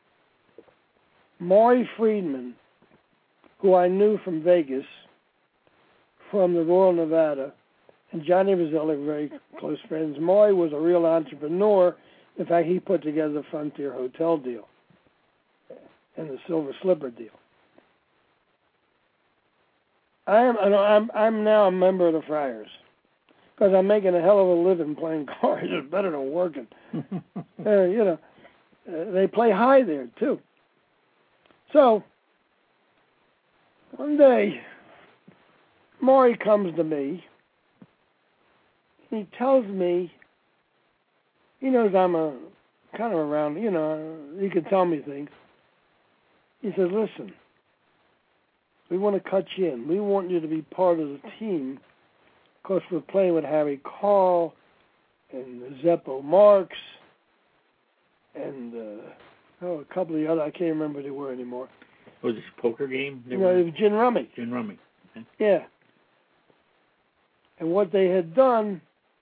Maury Friedman, who I knew from Vegas, from the Royal Nevada, and Johnny Roselli were very close friends. Maury was a real entrepreneur. In fact, he put together the Frontier Hotel deal and the Silver Slipper deal. I'm now a member of the Friars because I'm making a hell of a living playing cards. It's better than working. They play high there too. So one day, Maury comes to me. He tells me, he knows I'm a kind of around, he can tell me things. He says, listen, we want to cut you in. We want you to be part of the team because we're playing with Harry Carl and Zeppo Marx and a couple of the other, I can't remember who they were anymore. Was this a poker game? It was Gin Rummy. Gin Rummy. Okay. Yeah. And what they had done,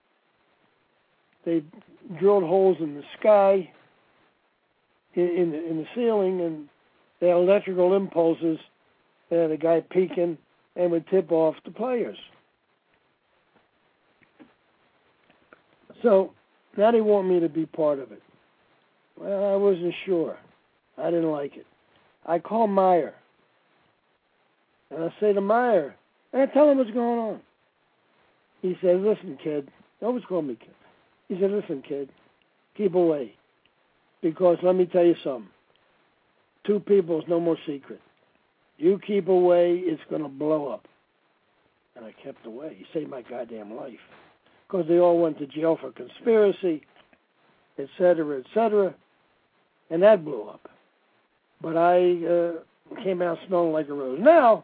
they drilled holes in the sky, in the ceiling, and they had electrical impulses. They had a guy peeking and would tip off the players. So Now they want me to be part of it. Well, I wasn't sure. I didn't like it. I call Meyer. And I say to Meyer, and I tell him what's going on. He says, listen, kid. He always called me kid. He said, listen, kid, keep away. Because let me tell you something. 2 people is no more secret. You keep away, it's going to blow up. And I kept away. He saved my goddamn life. Because they all went to jail for conspiracy, et cetera, and that blew up. But I came out smelling like a rose. Now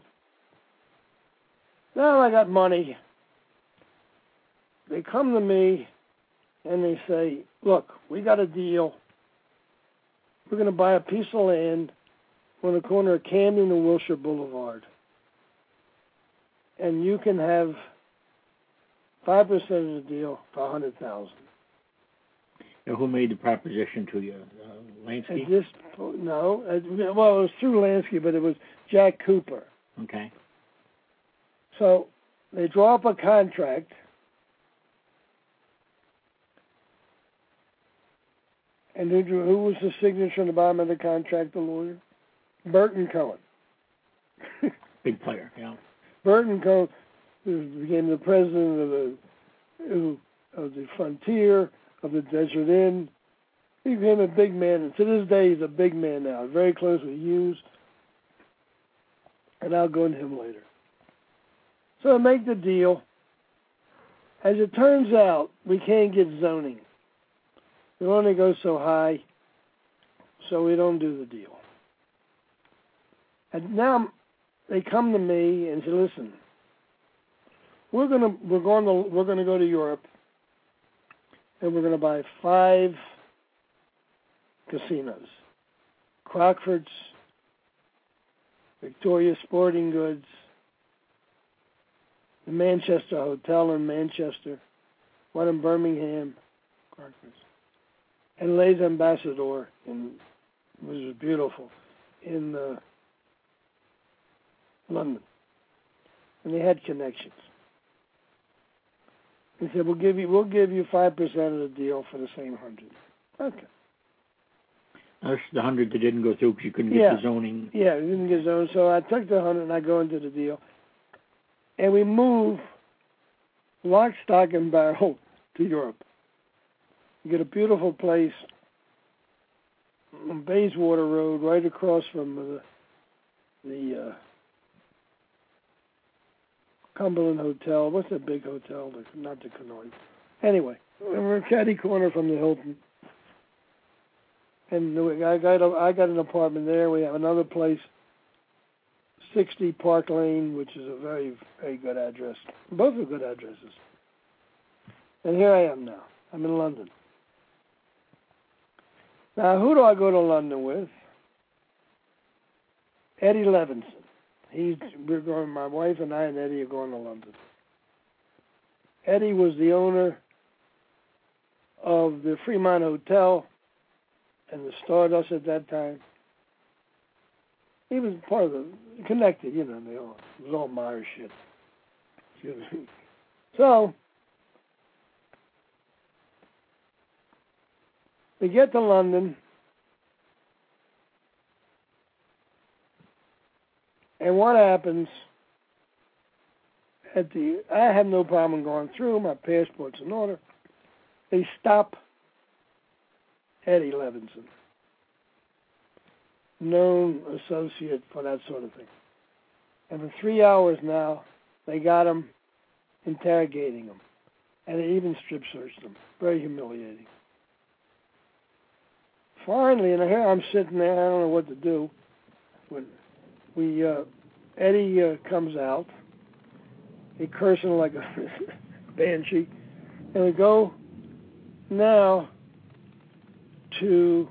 I got money. They come to me and they say, look, we got a deal. We're going to buy a piece of land on the corner of Camden and Wilshire Boulevard. And you can have 5% of the deal for $100,000. Now, who made the proposition to you? Lansky? No. It was through Lansky, but it was Jack Cooper. Okay. So they draw up a contract. And who was the signature on the bottom of the contract, the lawyer? Burton Cohen. Big player, yeah. Burton Cohen became the president of the Frontier, of the Desert Inn. He became a big man, and to this day he's a big man now, very close with Hughes. And I'll go into him later. So I make the deal. As it turns out, we can't get zoning. It only goes so high, so we don't do the deal. And now they come to me and say, "Listen, we're gonna go to Europe, and we're gonna buy 5 casinos: Crockford's, Victoria Sporting Goods, the Manchester Hotel in Manchester, one in Birmingham, Crockford's, and Les Ambassadeurs, which was beautiful, in London. And they had connections. They said, we'll give you 5% of the deal for the same 100. Okay. That's the 100 that didn't go through because you couldn't get the zoning. Yeah, we didn't get zoning. So I took the 100 and I go into the deal. And we move lock, stock, and barrel to Europe. You get a beautiful place on Bayswater Road, right across from the Cumberland Hotel. What's that big hotel? Not the Canoy. Anyway, we're catty corner from the Hilton. And I got an apartment there. We have another place, 60 Park Lane, which is a very, very good address. Both are good addresses. And here I am now. I'm in London. Now, who do I go to London with? Eddie Levinson. We're going. My wife and I and Eddie are going to London. Eddie was the owner of the Fremont Hotel and the Stardust at that time. He was part of connected, it was all Meyer shit. So, we get to London, and what happens, I have no problem going through, my passport's in order. They stop Eddie Levinson, known associate for that sort of thing. And for 3 hours now, they got him, interrogating him. And they even strip searched him. Very humiliating. Finally, and here I'm sitting there, I don't know what to do. When Eddie comes out, he cursing like a banshee, and we go now to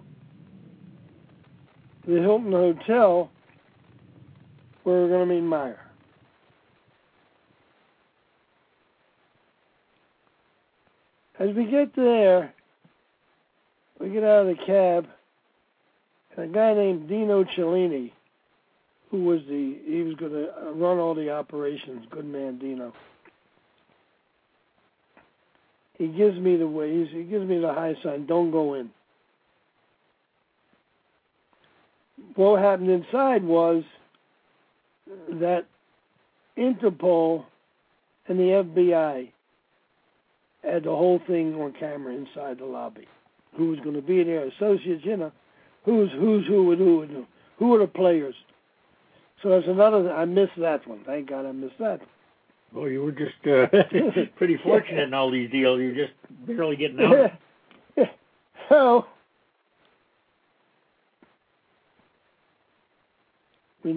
the Hilton Hotel where we're going to meet Meyer. As we get there, we get out of the cab, and a guy named Dino Cellini, he was going to run all the operations, good man Dino. He gives me the way. He gives me the high sign. Don't go in. What happened inside was that Interpol and the FBI had the whole thing on camera inside the lobby. Who was going to be there? Associates, who's who and who and who. Who are the players? So that's another. I missed that one. Thank God I missed that. Well, you were just pretty fortunate in all these deals. You're just barely getting out. So we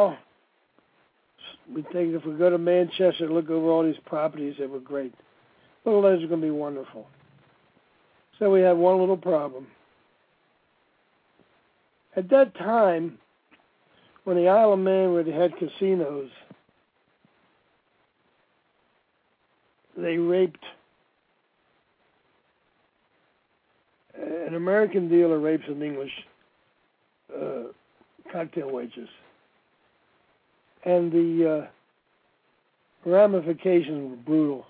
think if we go to Manchester, look over all these properties that were great. Little Edge is going to be wonderful. So we had one little problem. At that time, when the Isle of Man where they had casinos, they raped an American dealer rapes an English cocktail waitress, and the ramifications were brutal.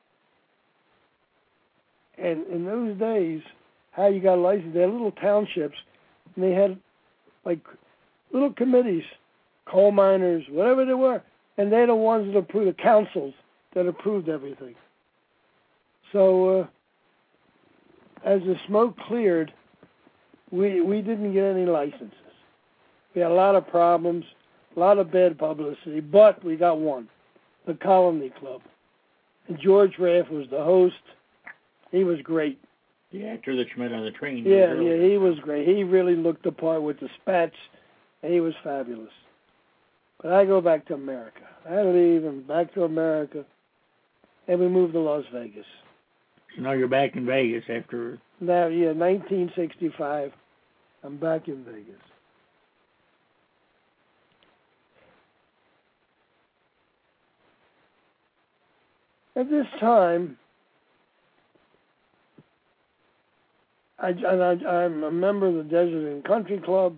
And in those days, how you got licensed, they had little townships, and they had like little committees, coal miners, whatever they were, and they're the ones that approved, the councils that approved everything. So as the smoke cleared, we didn't get any licenses. We had a lot of problems, a lot of bad publicity, but we got one, the Colony Club. And George Raff was the host. He was great. The actor that you met on the train. Yeah, he was great. He really looked the part with the spats, and he was fabulous. But I go back to America. I leave and back to America, and we moved to Las Vegas. So now you're back in Vegas after... Now, 1965, I'm back in Vegas. At this time, I'm a member of the Desert and Country Club,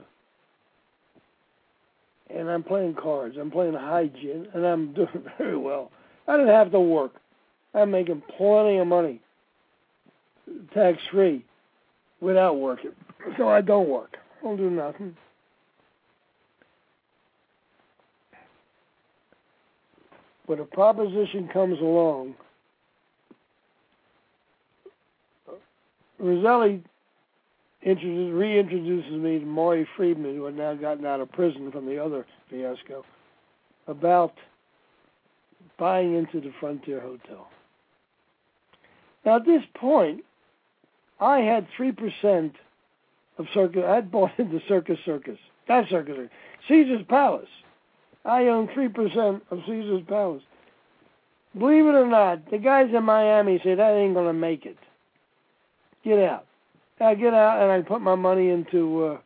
and I'm playing cards. I'm playing high gin, and I'm doing very well. I didn't have to work. I'm making plenty of money, tax-free, without working. So I don't work. I don't do nothing. But a proposition comes along. Roselli reintroduces me to Maury Friedman, who had now gotten out of prison from the other fiasco, about buying into the Frontier Hotel. Now, at this point, I had 3% of Circus. I had bought into Circus. Caesar's Palace. I own 3% of Caesar's Palace. Believe it or not, the guys in Miami say that ain't going to make it. Get out. I get out and I put my money into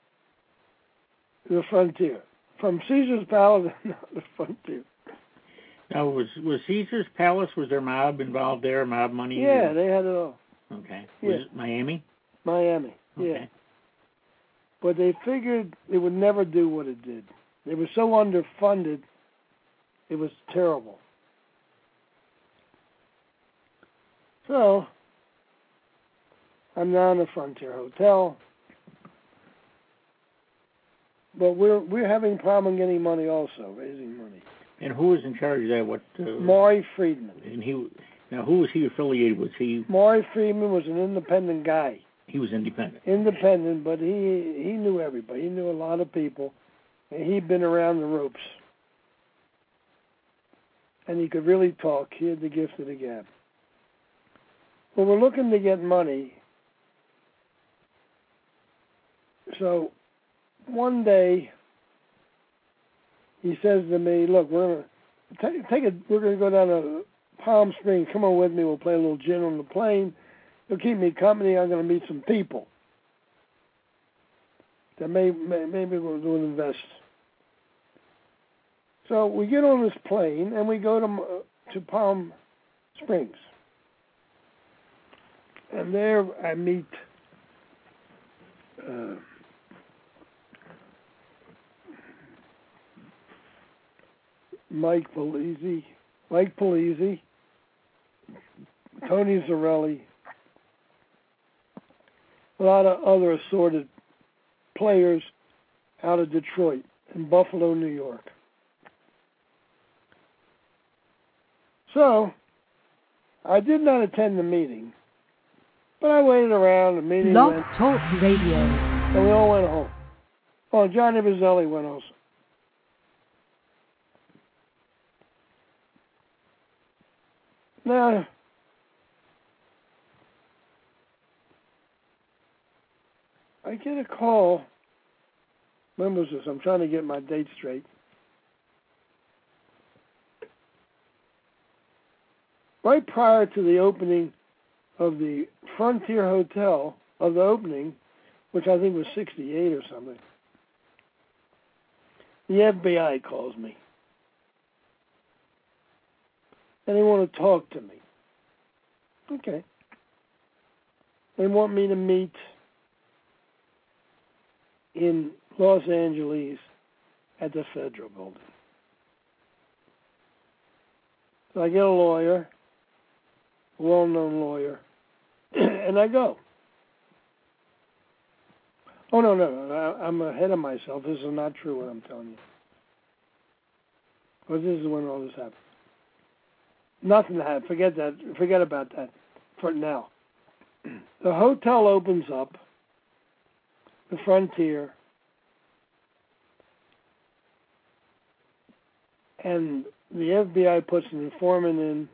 the Frontier. From Caesar's Palace, not the Frontier. Now, was Caesar's Palace, was there mob involved there, mob money? Yeah, they had it all. Okay. Yeah. Was it Miami? Miami, okay. Yeah. But they figured it would never do what it did. They were so underfunded, it was terrible. So, I'm now in the Frontier Hotel. But we're having a problem getting money also, raising money. And who was in charge of that? What? Maury Friedman. And who was he affiliated with? Maury Friedman was an independent guy. He was independent. Independent, but he knew everybody. He knew a lot of people, and he'd been around the ropes. And he could really talk. He had the gift of the gab. Well, we're looking to get money. So one day he says to me, "Look, we're gonna go down to Palm Springs. Come on with me. We'll play a little gin on the plane. You'll keep me company. I'm gonna meet some people that maybe we'll do an invest." So we get on this plane and we go to Palm Springs, and there I meet Mike Polizzi, Tony Zarelli, a lot of other assorted players out of Detroit and Buffalo, New York. So, I did not attend the meeting, but I waited around. The meeting went, Talk Radio. and we all went home. Oh, Johnny Bazzelli went also. Now, I get a call. When was this? I'm trying to get my date straight. Right prior to the opening of the Frontier Hotel, of the opening, which I think was 68 or something, the FBI calls me. And they want to talk to me. Okay. They want me to meet in Los Angeles at the Federal Building. So I get a lawyer, a well-known lawyer, and I go. Oh, no, I'm ahead of myself. This is not true what I'm telling you. But this is when all this happened. Nothing happened. Forget that. Forget about that for now. The hotel opens up, the Frontier, and the FBI puts an informant in.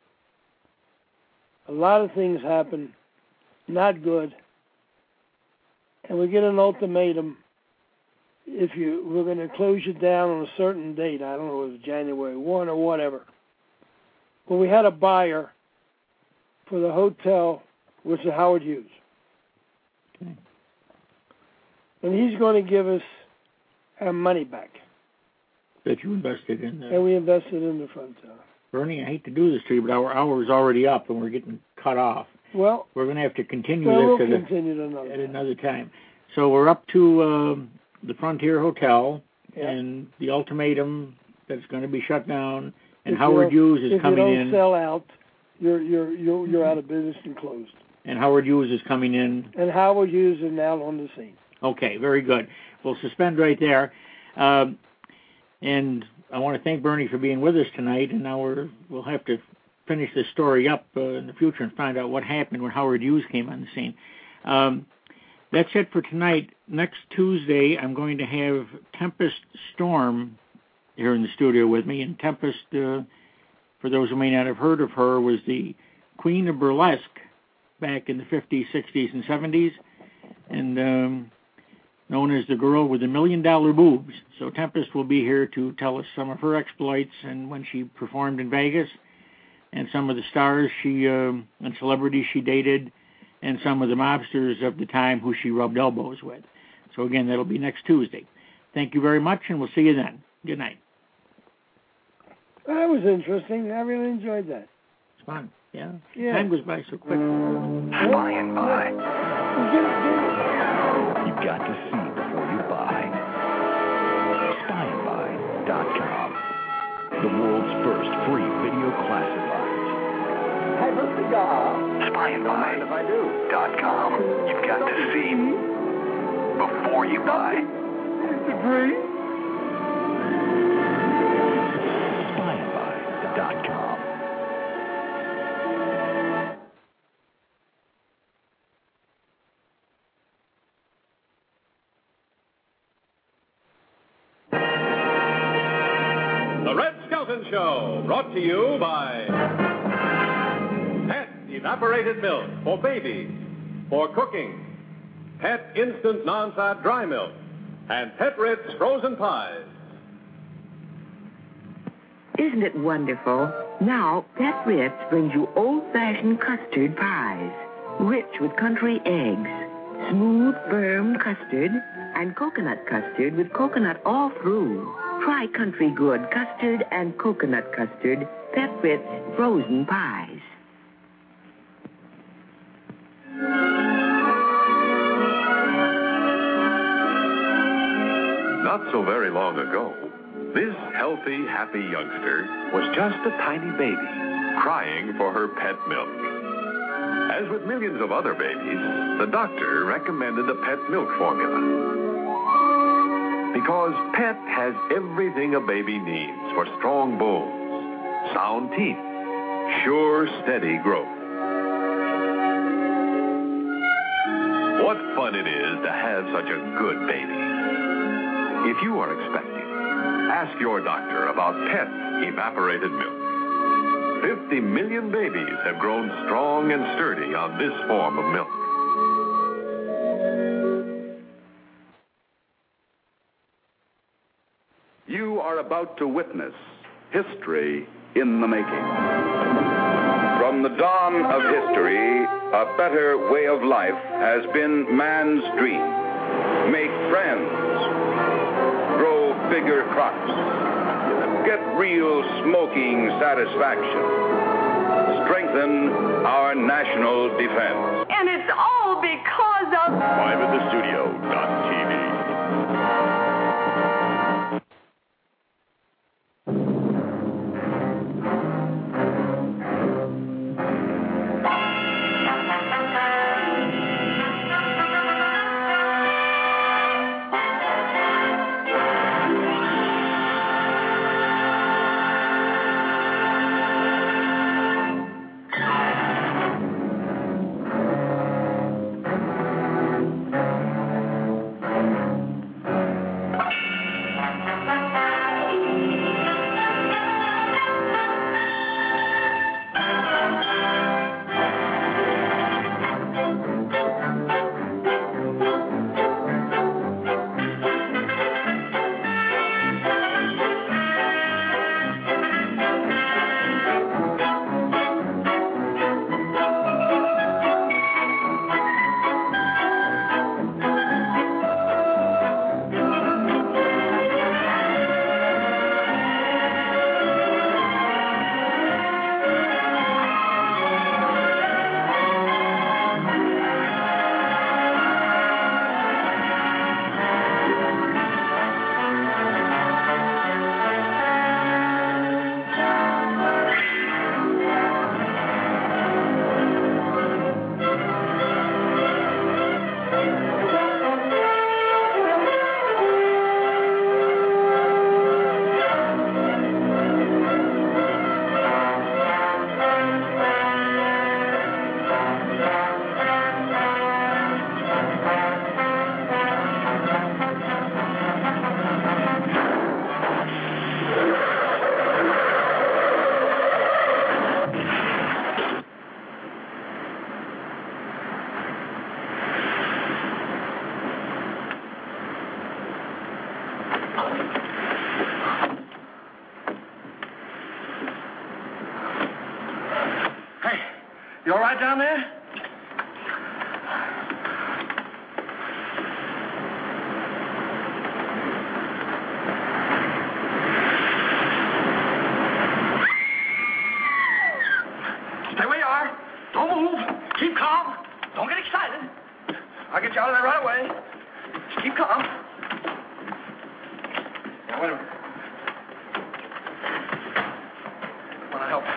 A lot of things happen, not good, and we get an ultimatum. We're going to close you down on a certain date. I don't know if it was January 1 or whatever. Well, we had a buyer for the hotel, which is Howard Hughes. Okay. And he's going to give us our money back. That you invested in. And we invested in the Frontier. Bernie, I hate to do this to you, but our hour is already up and we're getting cut off. Well, we're going to have to continue we'll this continue at another time. So we're up to the Frontier Hotel and the ultimatum that's going to be shut down. And Howard Hughes is coming in. If you don't sell out, you're out of business and closed. And Howard Hughes is coming in. And Howard Hughes is now on the scene. Okay, very good. We'll suspend right there. And I want to thank Bernie for being with us tonight. And now we'll have to finish this story up in the future and find out what happened when Howard Hughes came on the scene. That's it for tonight. Next Tuesday, I'm going to have Tempest Storm here in the studio with me. And Tempest, for those who may not have heard of her, was the queen of burlesque back in the 50s, 60s, and 70s, and known as the girl with $1 million boobs. So Tempest will be here to tell us some of her exploits and when she performed in Vegas, and some of the stars and celebrities she dated, and some of the mobsters of the time who she rubbed elbows with. So again, that'll be next Tuesday. Thank you very much, and we'll see you then. Good night. That was interesting. I really enjoyed that. It's fun. Yeah. Time goes by so quick. Flying by. You've got to see before you buy. SpyandBuy.com. The world's first free video classifieds. Have a cigar. SpyandBuy.com. You've got to see before you buy. Agree. SpyandBuy.com. The Red Skelton Show, brought to you by Pet Evaporated Milk for babies, for cooking, Pet Instant Non-Fat Dry Milk, and Pet Ritz Frozen Pies. Isn't it wonderful? Now, Pet Ritz brings you old-fashioned custard pies, rich with country eggs, smooth, firm custard, and coconut custard with coconut all through. Try Country Good custard and coconut custard, Pet Ritz frozen pies. Not so very long ago, this healthy, happy youngster was just a tiny baby crying for her pet milk. with millions of other babies, the doctor recommended the Pet milk formula. Because Pet has everything a baby needs for strong bones, sound teeth, sure, steady growth. What fun it is to have such a good baby. If you are expecting, ask your doctor about Pet evaporated milk. 50 million babies have grown strong and sturdy on this form of milk. You are about to witness history in the making. From the dawn of history, a better way of life has been man's dream. Make friends, grow bigger crops, get real smoking satisfaction, strengthen our national defense. And it's all because of... LiveInTheStudio.tv. You all right down there? Stay where you are. Don't move. Keep calm. Don't get excited. I'll get you out of there right away. Just keep calm. Now, wait a minute. I want to help.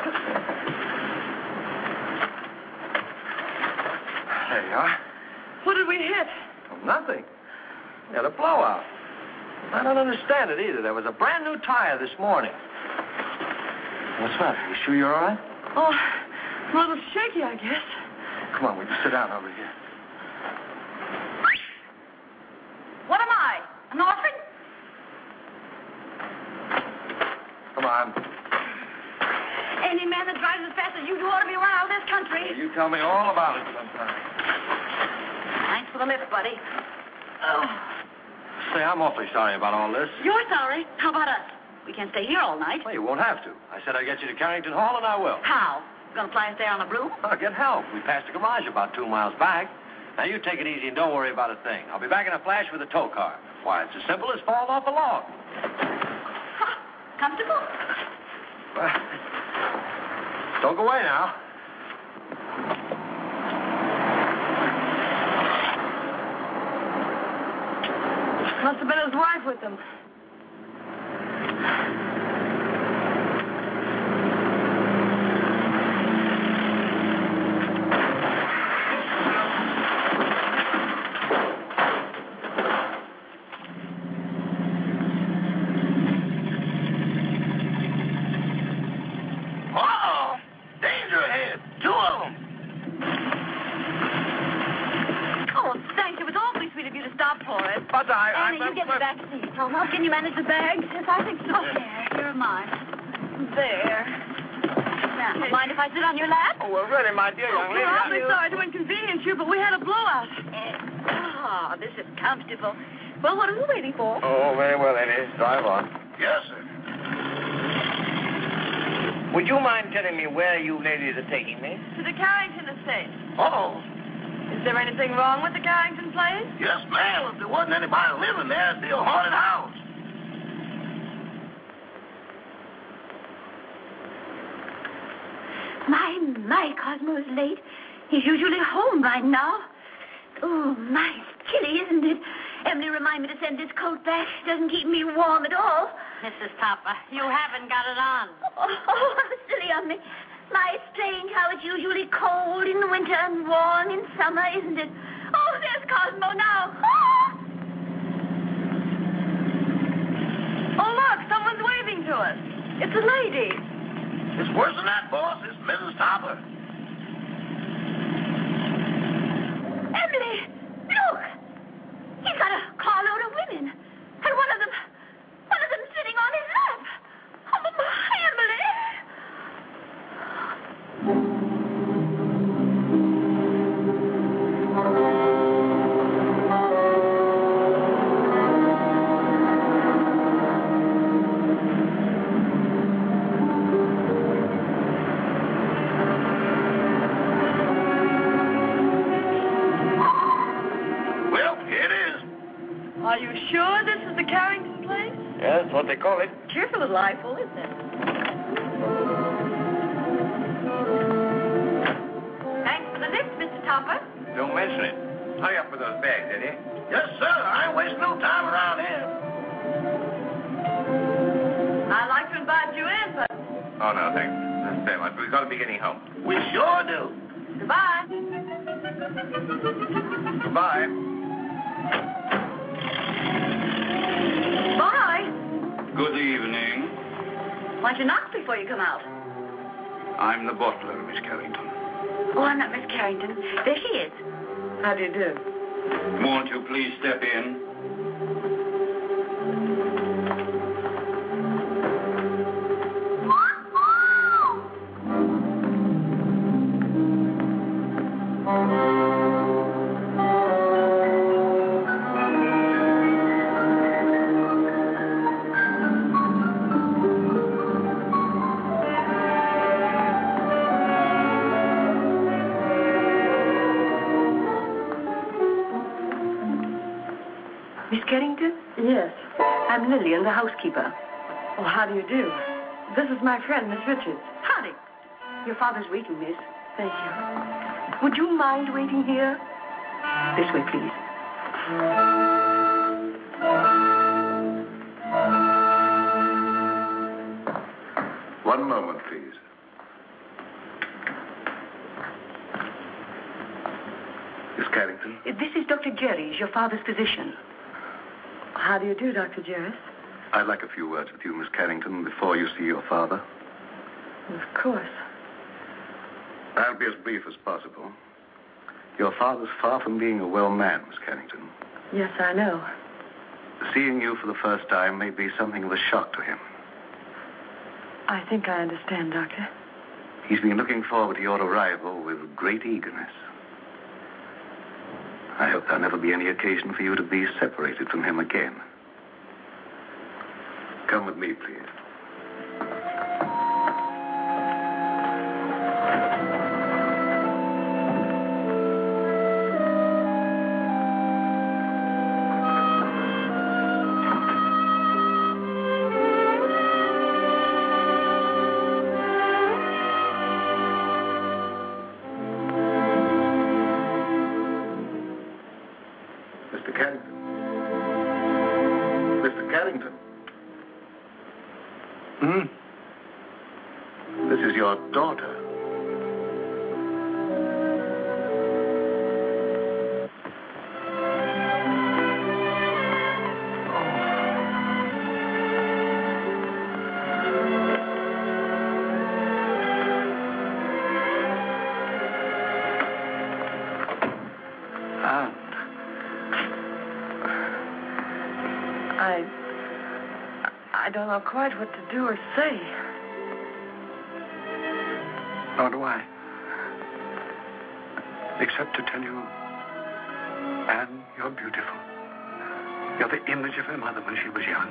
There you are. What did we hit? Oh, nothing. We had a blowout. I don't understand it either. There was a brand new tire this morning. What's the matter? You sure you're all right? Oh, a little shaky, I guess. Come on, we can sit down over here. What am I? An orphan? Come on. Any man that drives as fast as you do ought to be run out of this country. You tell me all about it sometime. Thanks for the lift, buddy. Oh. Say, I'm awfully sorry about all this. You're sorry. How about us? We can't stay here all night. Well, you won't have to. I said I'd get you to Carrington Hall, and I will. How? Gonna fly us there on a broom? I'll get help. We passed a garage about 2 miles back. Now, you take it easy and don't worry about a thing. I'll be back in a flash with a tow car. Why, it's as simple as falling off a log. Ha! Comfortable? Well, don't go away now. Must have been his wife with him. Annie, you get the back seat. Thomas, can you manage the bags? Yes, I think so. Here are mine. There. Now, mind if I sit on your lap? Oh, well, really, my dear young lady. We're awfully sorry to inconvenience you, but we had a blowout. This is comfortable. Well, what are we waiting for? Oh, very well, Eddie. Drive on. Yes, sir. Would you mind telling me where you ladies are taking me? To the Carrington estate. Uh-oh. Is there anything wrong with the Carrington place? Yes, ma'am. If there wasn't anybody living there, it'd be a haunted house. My, Cosmo's late. He's usually home by now. Oh, my, it's chilly, isn't it? Emily reminded me to send this coat back. It doesn't keep me warm at all. Mrs. Topper, you haven't got it on. Oh, how silly of me. My, it's strange how it's usually cold in the winter and warm in summer, isn't it? Oh, there's Cosmo now. Oh, look, someone's waving to us. It's a lady. It's worse than that, boss. It's Mrs. Topper. Emily, look. He's got a carload of women. And one of them sitting on his lap. Oh, my, Emily. Are you sure this is the Carrington place? Yeah, that's what they call it. Cheerful little eyeful, isn't it? Thanks for the lift, Mr. Topper. Don't mention it. Hurry up with those bags, Eddie. Yes, sir. I ain't wasting no time around here. I'd like to invite you in, but... Oh, no, thanks. Thanks very much. We've got to be getting home. We sure do. Goodbye. Goodbye. Bye. Good evening. Why don't you knock before you come out? I'm the butler, Miss Carrington. Oh, I'm not Miss Carrington. There she is. How do you do? Won't you please step in? Miss Carrington? Yes. I'm Lillian, the housekeeper. Oh, how do you do? This is my friend, Miss Richards. Howdy. Your father's waiting, miss. Thank you. Would you mind waiting here? This way, please. One moment, please. Miss Carrington? This is Dr. Jerry's, your father's physician. How do you do, Dr. Jerris? I'd like a few words with you, Miss Carrington, before you see your father. Of course. I'll be as brief as possible. Your father's far from being a well man, Miss Carrington. Yes, I know. Seeing you for the first time may be something of a shock to him. I think I understand, Doctor. He's been looking forward to your arrival with great eagerness. I hope there'll never be any occasion for you to be separated from him again. Come with me, please. This is your daughter. I don't know quite what to do or say. Nor do I. Except to tell you, Anne, you're beautiful. You're the image of her mother when she was young.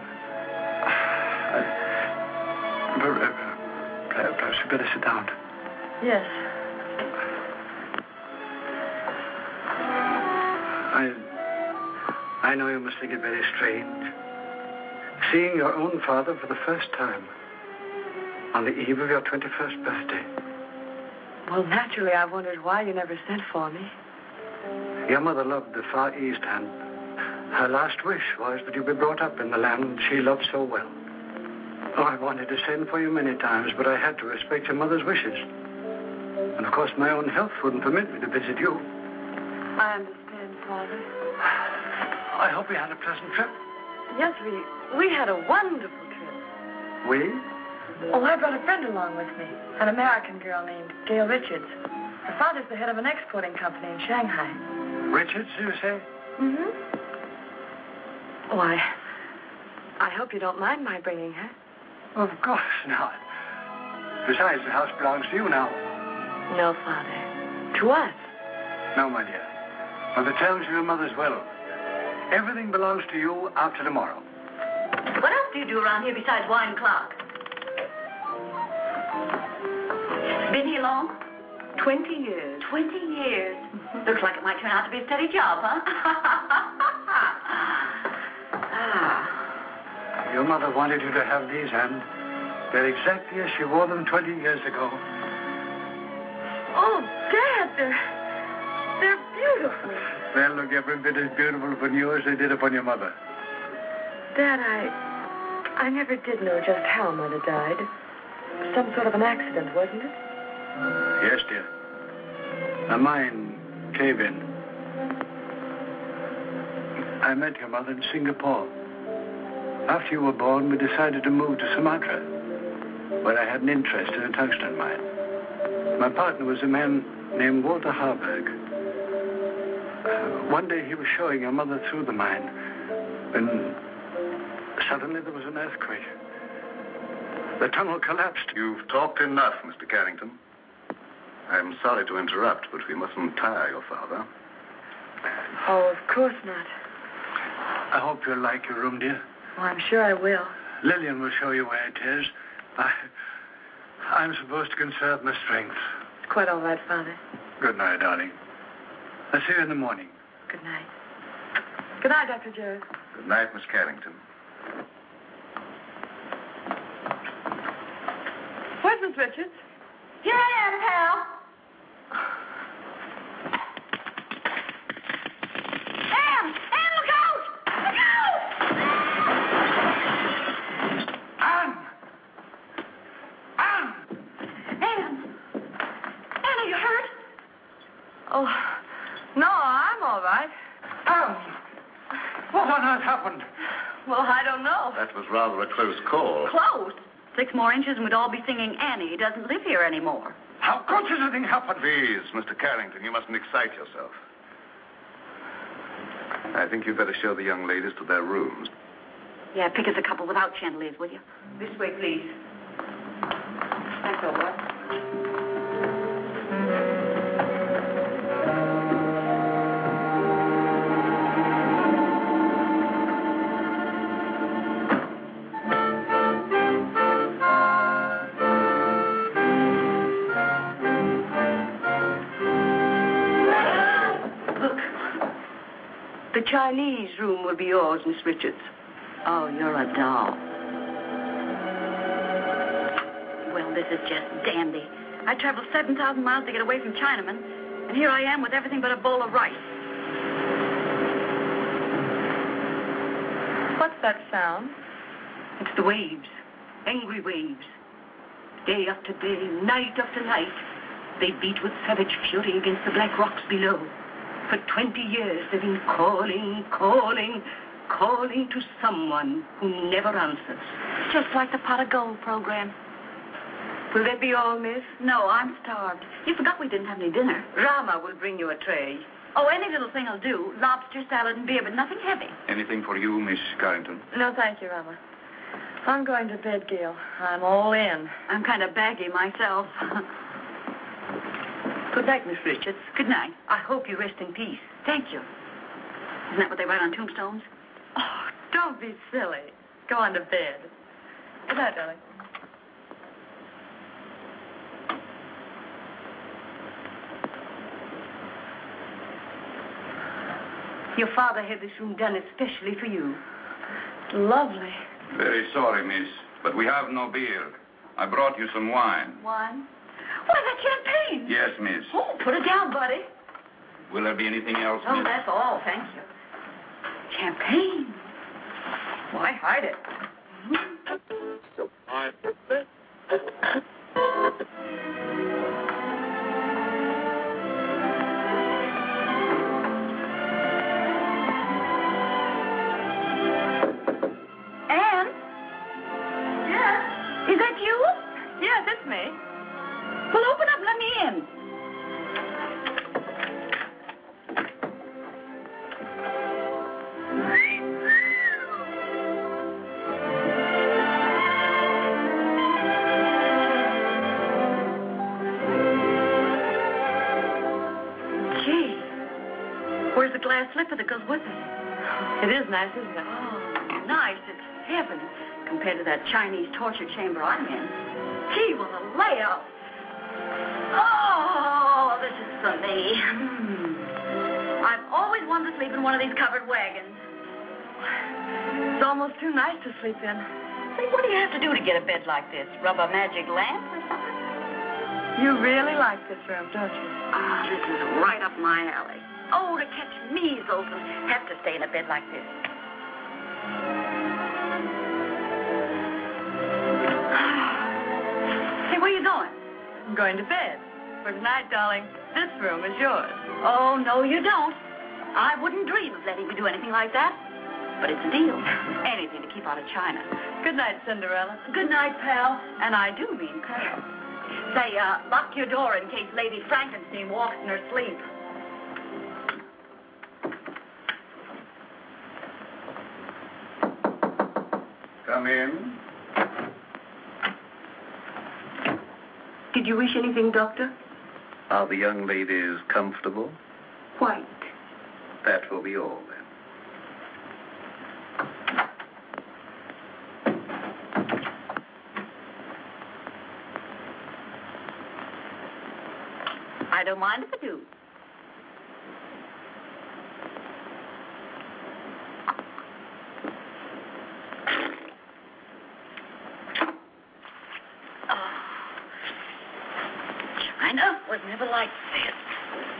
Perhaps you better sit down. Yes. I know you must think it very strange. Seeing your own father for the first time on the eve of your 21st birthday. Well, naturally, I wondered why you never sent for me. Your mother loved the Far East, and her last wish was that you be brought up in the land she loved so well. Oh, I wanted to send for you many times, but I had to respect your mother's wishes. And, of course, my own health wouldn't permit me to visit you. I understand, Father. I hope you had a pleasant trip. Yes, we had a wonderful trip. We? Oh, I brought a friend along with me, an American girl named Gail Richards. Her father's the head of an exporting company in Shanghai. Richards, you say? Mm-hmm. Oh, I hope you don't mind my bringing her. Of course not. Besides, the house belongs to you now. No, Father. To us. No, my dear. On the terms of your mother's will. Everything belongs to you after tomorrow. What else do you do around here besides wine clock? Been here long? 20 years. 20 years. Looks like it might turn out to be a steady job, huh? Your mother wanted you to have these, and they're exactly as she wore them 20 years ago. Oh, Dad, they're beautiful. They'll look every bit as beautiful upon you as they did upon your mother. Dad, I never did know just how Mother died. Some sort of an accident, wasn't it? Yes, dear. A mine cave-in. I met your mother in Singapore. After you were born, we decided to move to Sumatra, where I had an interest in a tungsten mine. My partner was a man named Walter Harburg. One day he was showing your mother through the mine, and suddenly there was an earthquake. The tunnel collapsed. You've talked enough, Mr. Carrington. I'm sorry to interrupt, but we mustn't tire your father. Oh, of course not. I hope you'll like your room, dear. Oh, I'm sure I will. Lillian will show you where it is. I'm supposed to conserve my strength. It's quite all right, Father. Good night, darling. I'll see you in the morning. Good night. Good night, Dr. Jarrett. Good night, Miss Carrington. Where's Miss Richards? Here I am, pal. Anne, look out! Look out! Anne, are you hurt? Oh, no, I'm all right. What on earth happened? Well, I don't know. That was rather a close call. Close. 6 more inches and we'd all be singing Annie. He doesn't live here anymore. How could such a thing happen? Please, Mr. Carrington, you mustn't excite yourself. I think you'd better show the young ladies to their rooms. Yeah, pick us a couple without chandeliers, will you? This way, please. Thanks, old boy. The Chinese room will be yours, Miss Richards. Oh, you're a doll. Well, this is just dandy. I traveled 7,000 miles to get away from Chinamen, and here I am with everything but a bowl of rice. What's that sound? It's the waves. Angry waves. Day after day, night after night, they beat with savage fury against the black rocks below. For 20 years, they've been calling to someone who never answers. Just like the Pot of Gold program. Will that be all, miss? No, I'm starved. You forgot we didn't have any dinner. Rama will bring you a tray. Oh, any little thing will do. Lobster, salad, and beer, but nothing heavy. Anything for you, Miss Carrington? No, thank you, Rama. I'm going to bed, Gail. I'm all in. I'm kind of baggy myself. Good night, Miss Richards. Good night. I hope you rest in peace. Thank you. Isn't that what they write on tombstones? Oh, don't be silly. Go on to bed. Good night, darling. Your father had this room done especially for you. Lovely. Very sorry, miss, but we have no beer. I brought you some wine. Wine? Why, that's champagne. Yes, miss. Oh, put it down, buddy. Will there be anything else, Oh, miss? that's all, thank you. Champagne. Why hide it? Anne? Yes? Is that you? Yes, it's me. Well, open up, let me in. Gee, where's the glass slipper that goes with it? It is nice, isn't it? Oh, nice. It's heaven compared to that Chinese torture chamber I'm in. Gee, what a layout. Oh, this is for me. I've always wanted to sleep in one of these covered wagons. It's almost too nice to sleep in. Say, what do you have to do to get a bed like this? Rub a magic lamp or something? You really like this room, don't you? Ah, this is right up my alley. Oh, to catch measles and have to stay in a bed like this. Hey, where are you going? I'm going to bed. For tonight, darling, this room is yours. Oh, no, you don't. I wouldn't dream of letting you do anything like that. But it's a deal. Anything to keep out of China. Good night, Cinderella. Good night, pal. And I do mean pal. Say, lock your door in case Lady Frankenstein walks in her sleep. Come in. Did you wish anything, Doctor? Are the young ladies comfortable? Quite. That will be all, then. I don't mind if I do. China was never like this.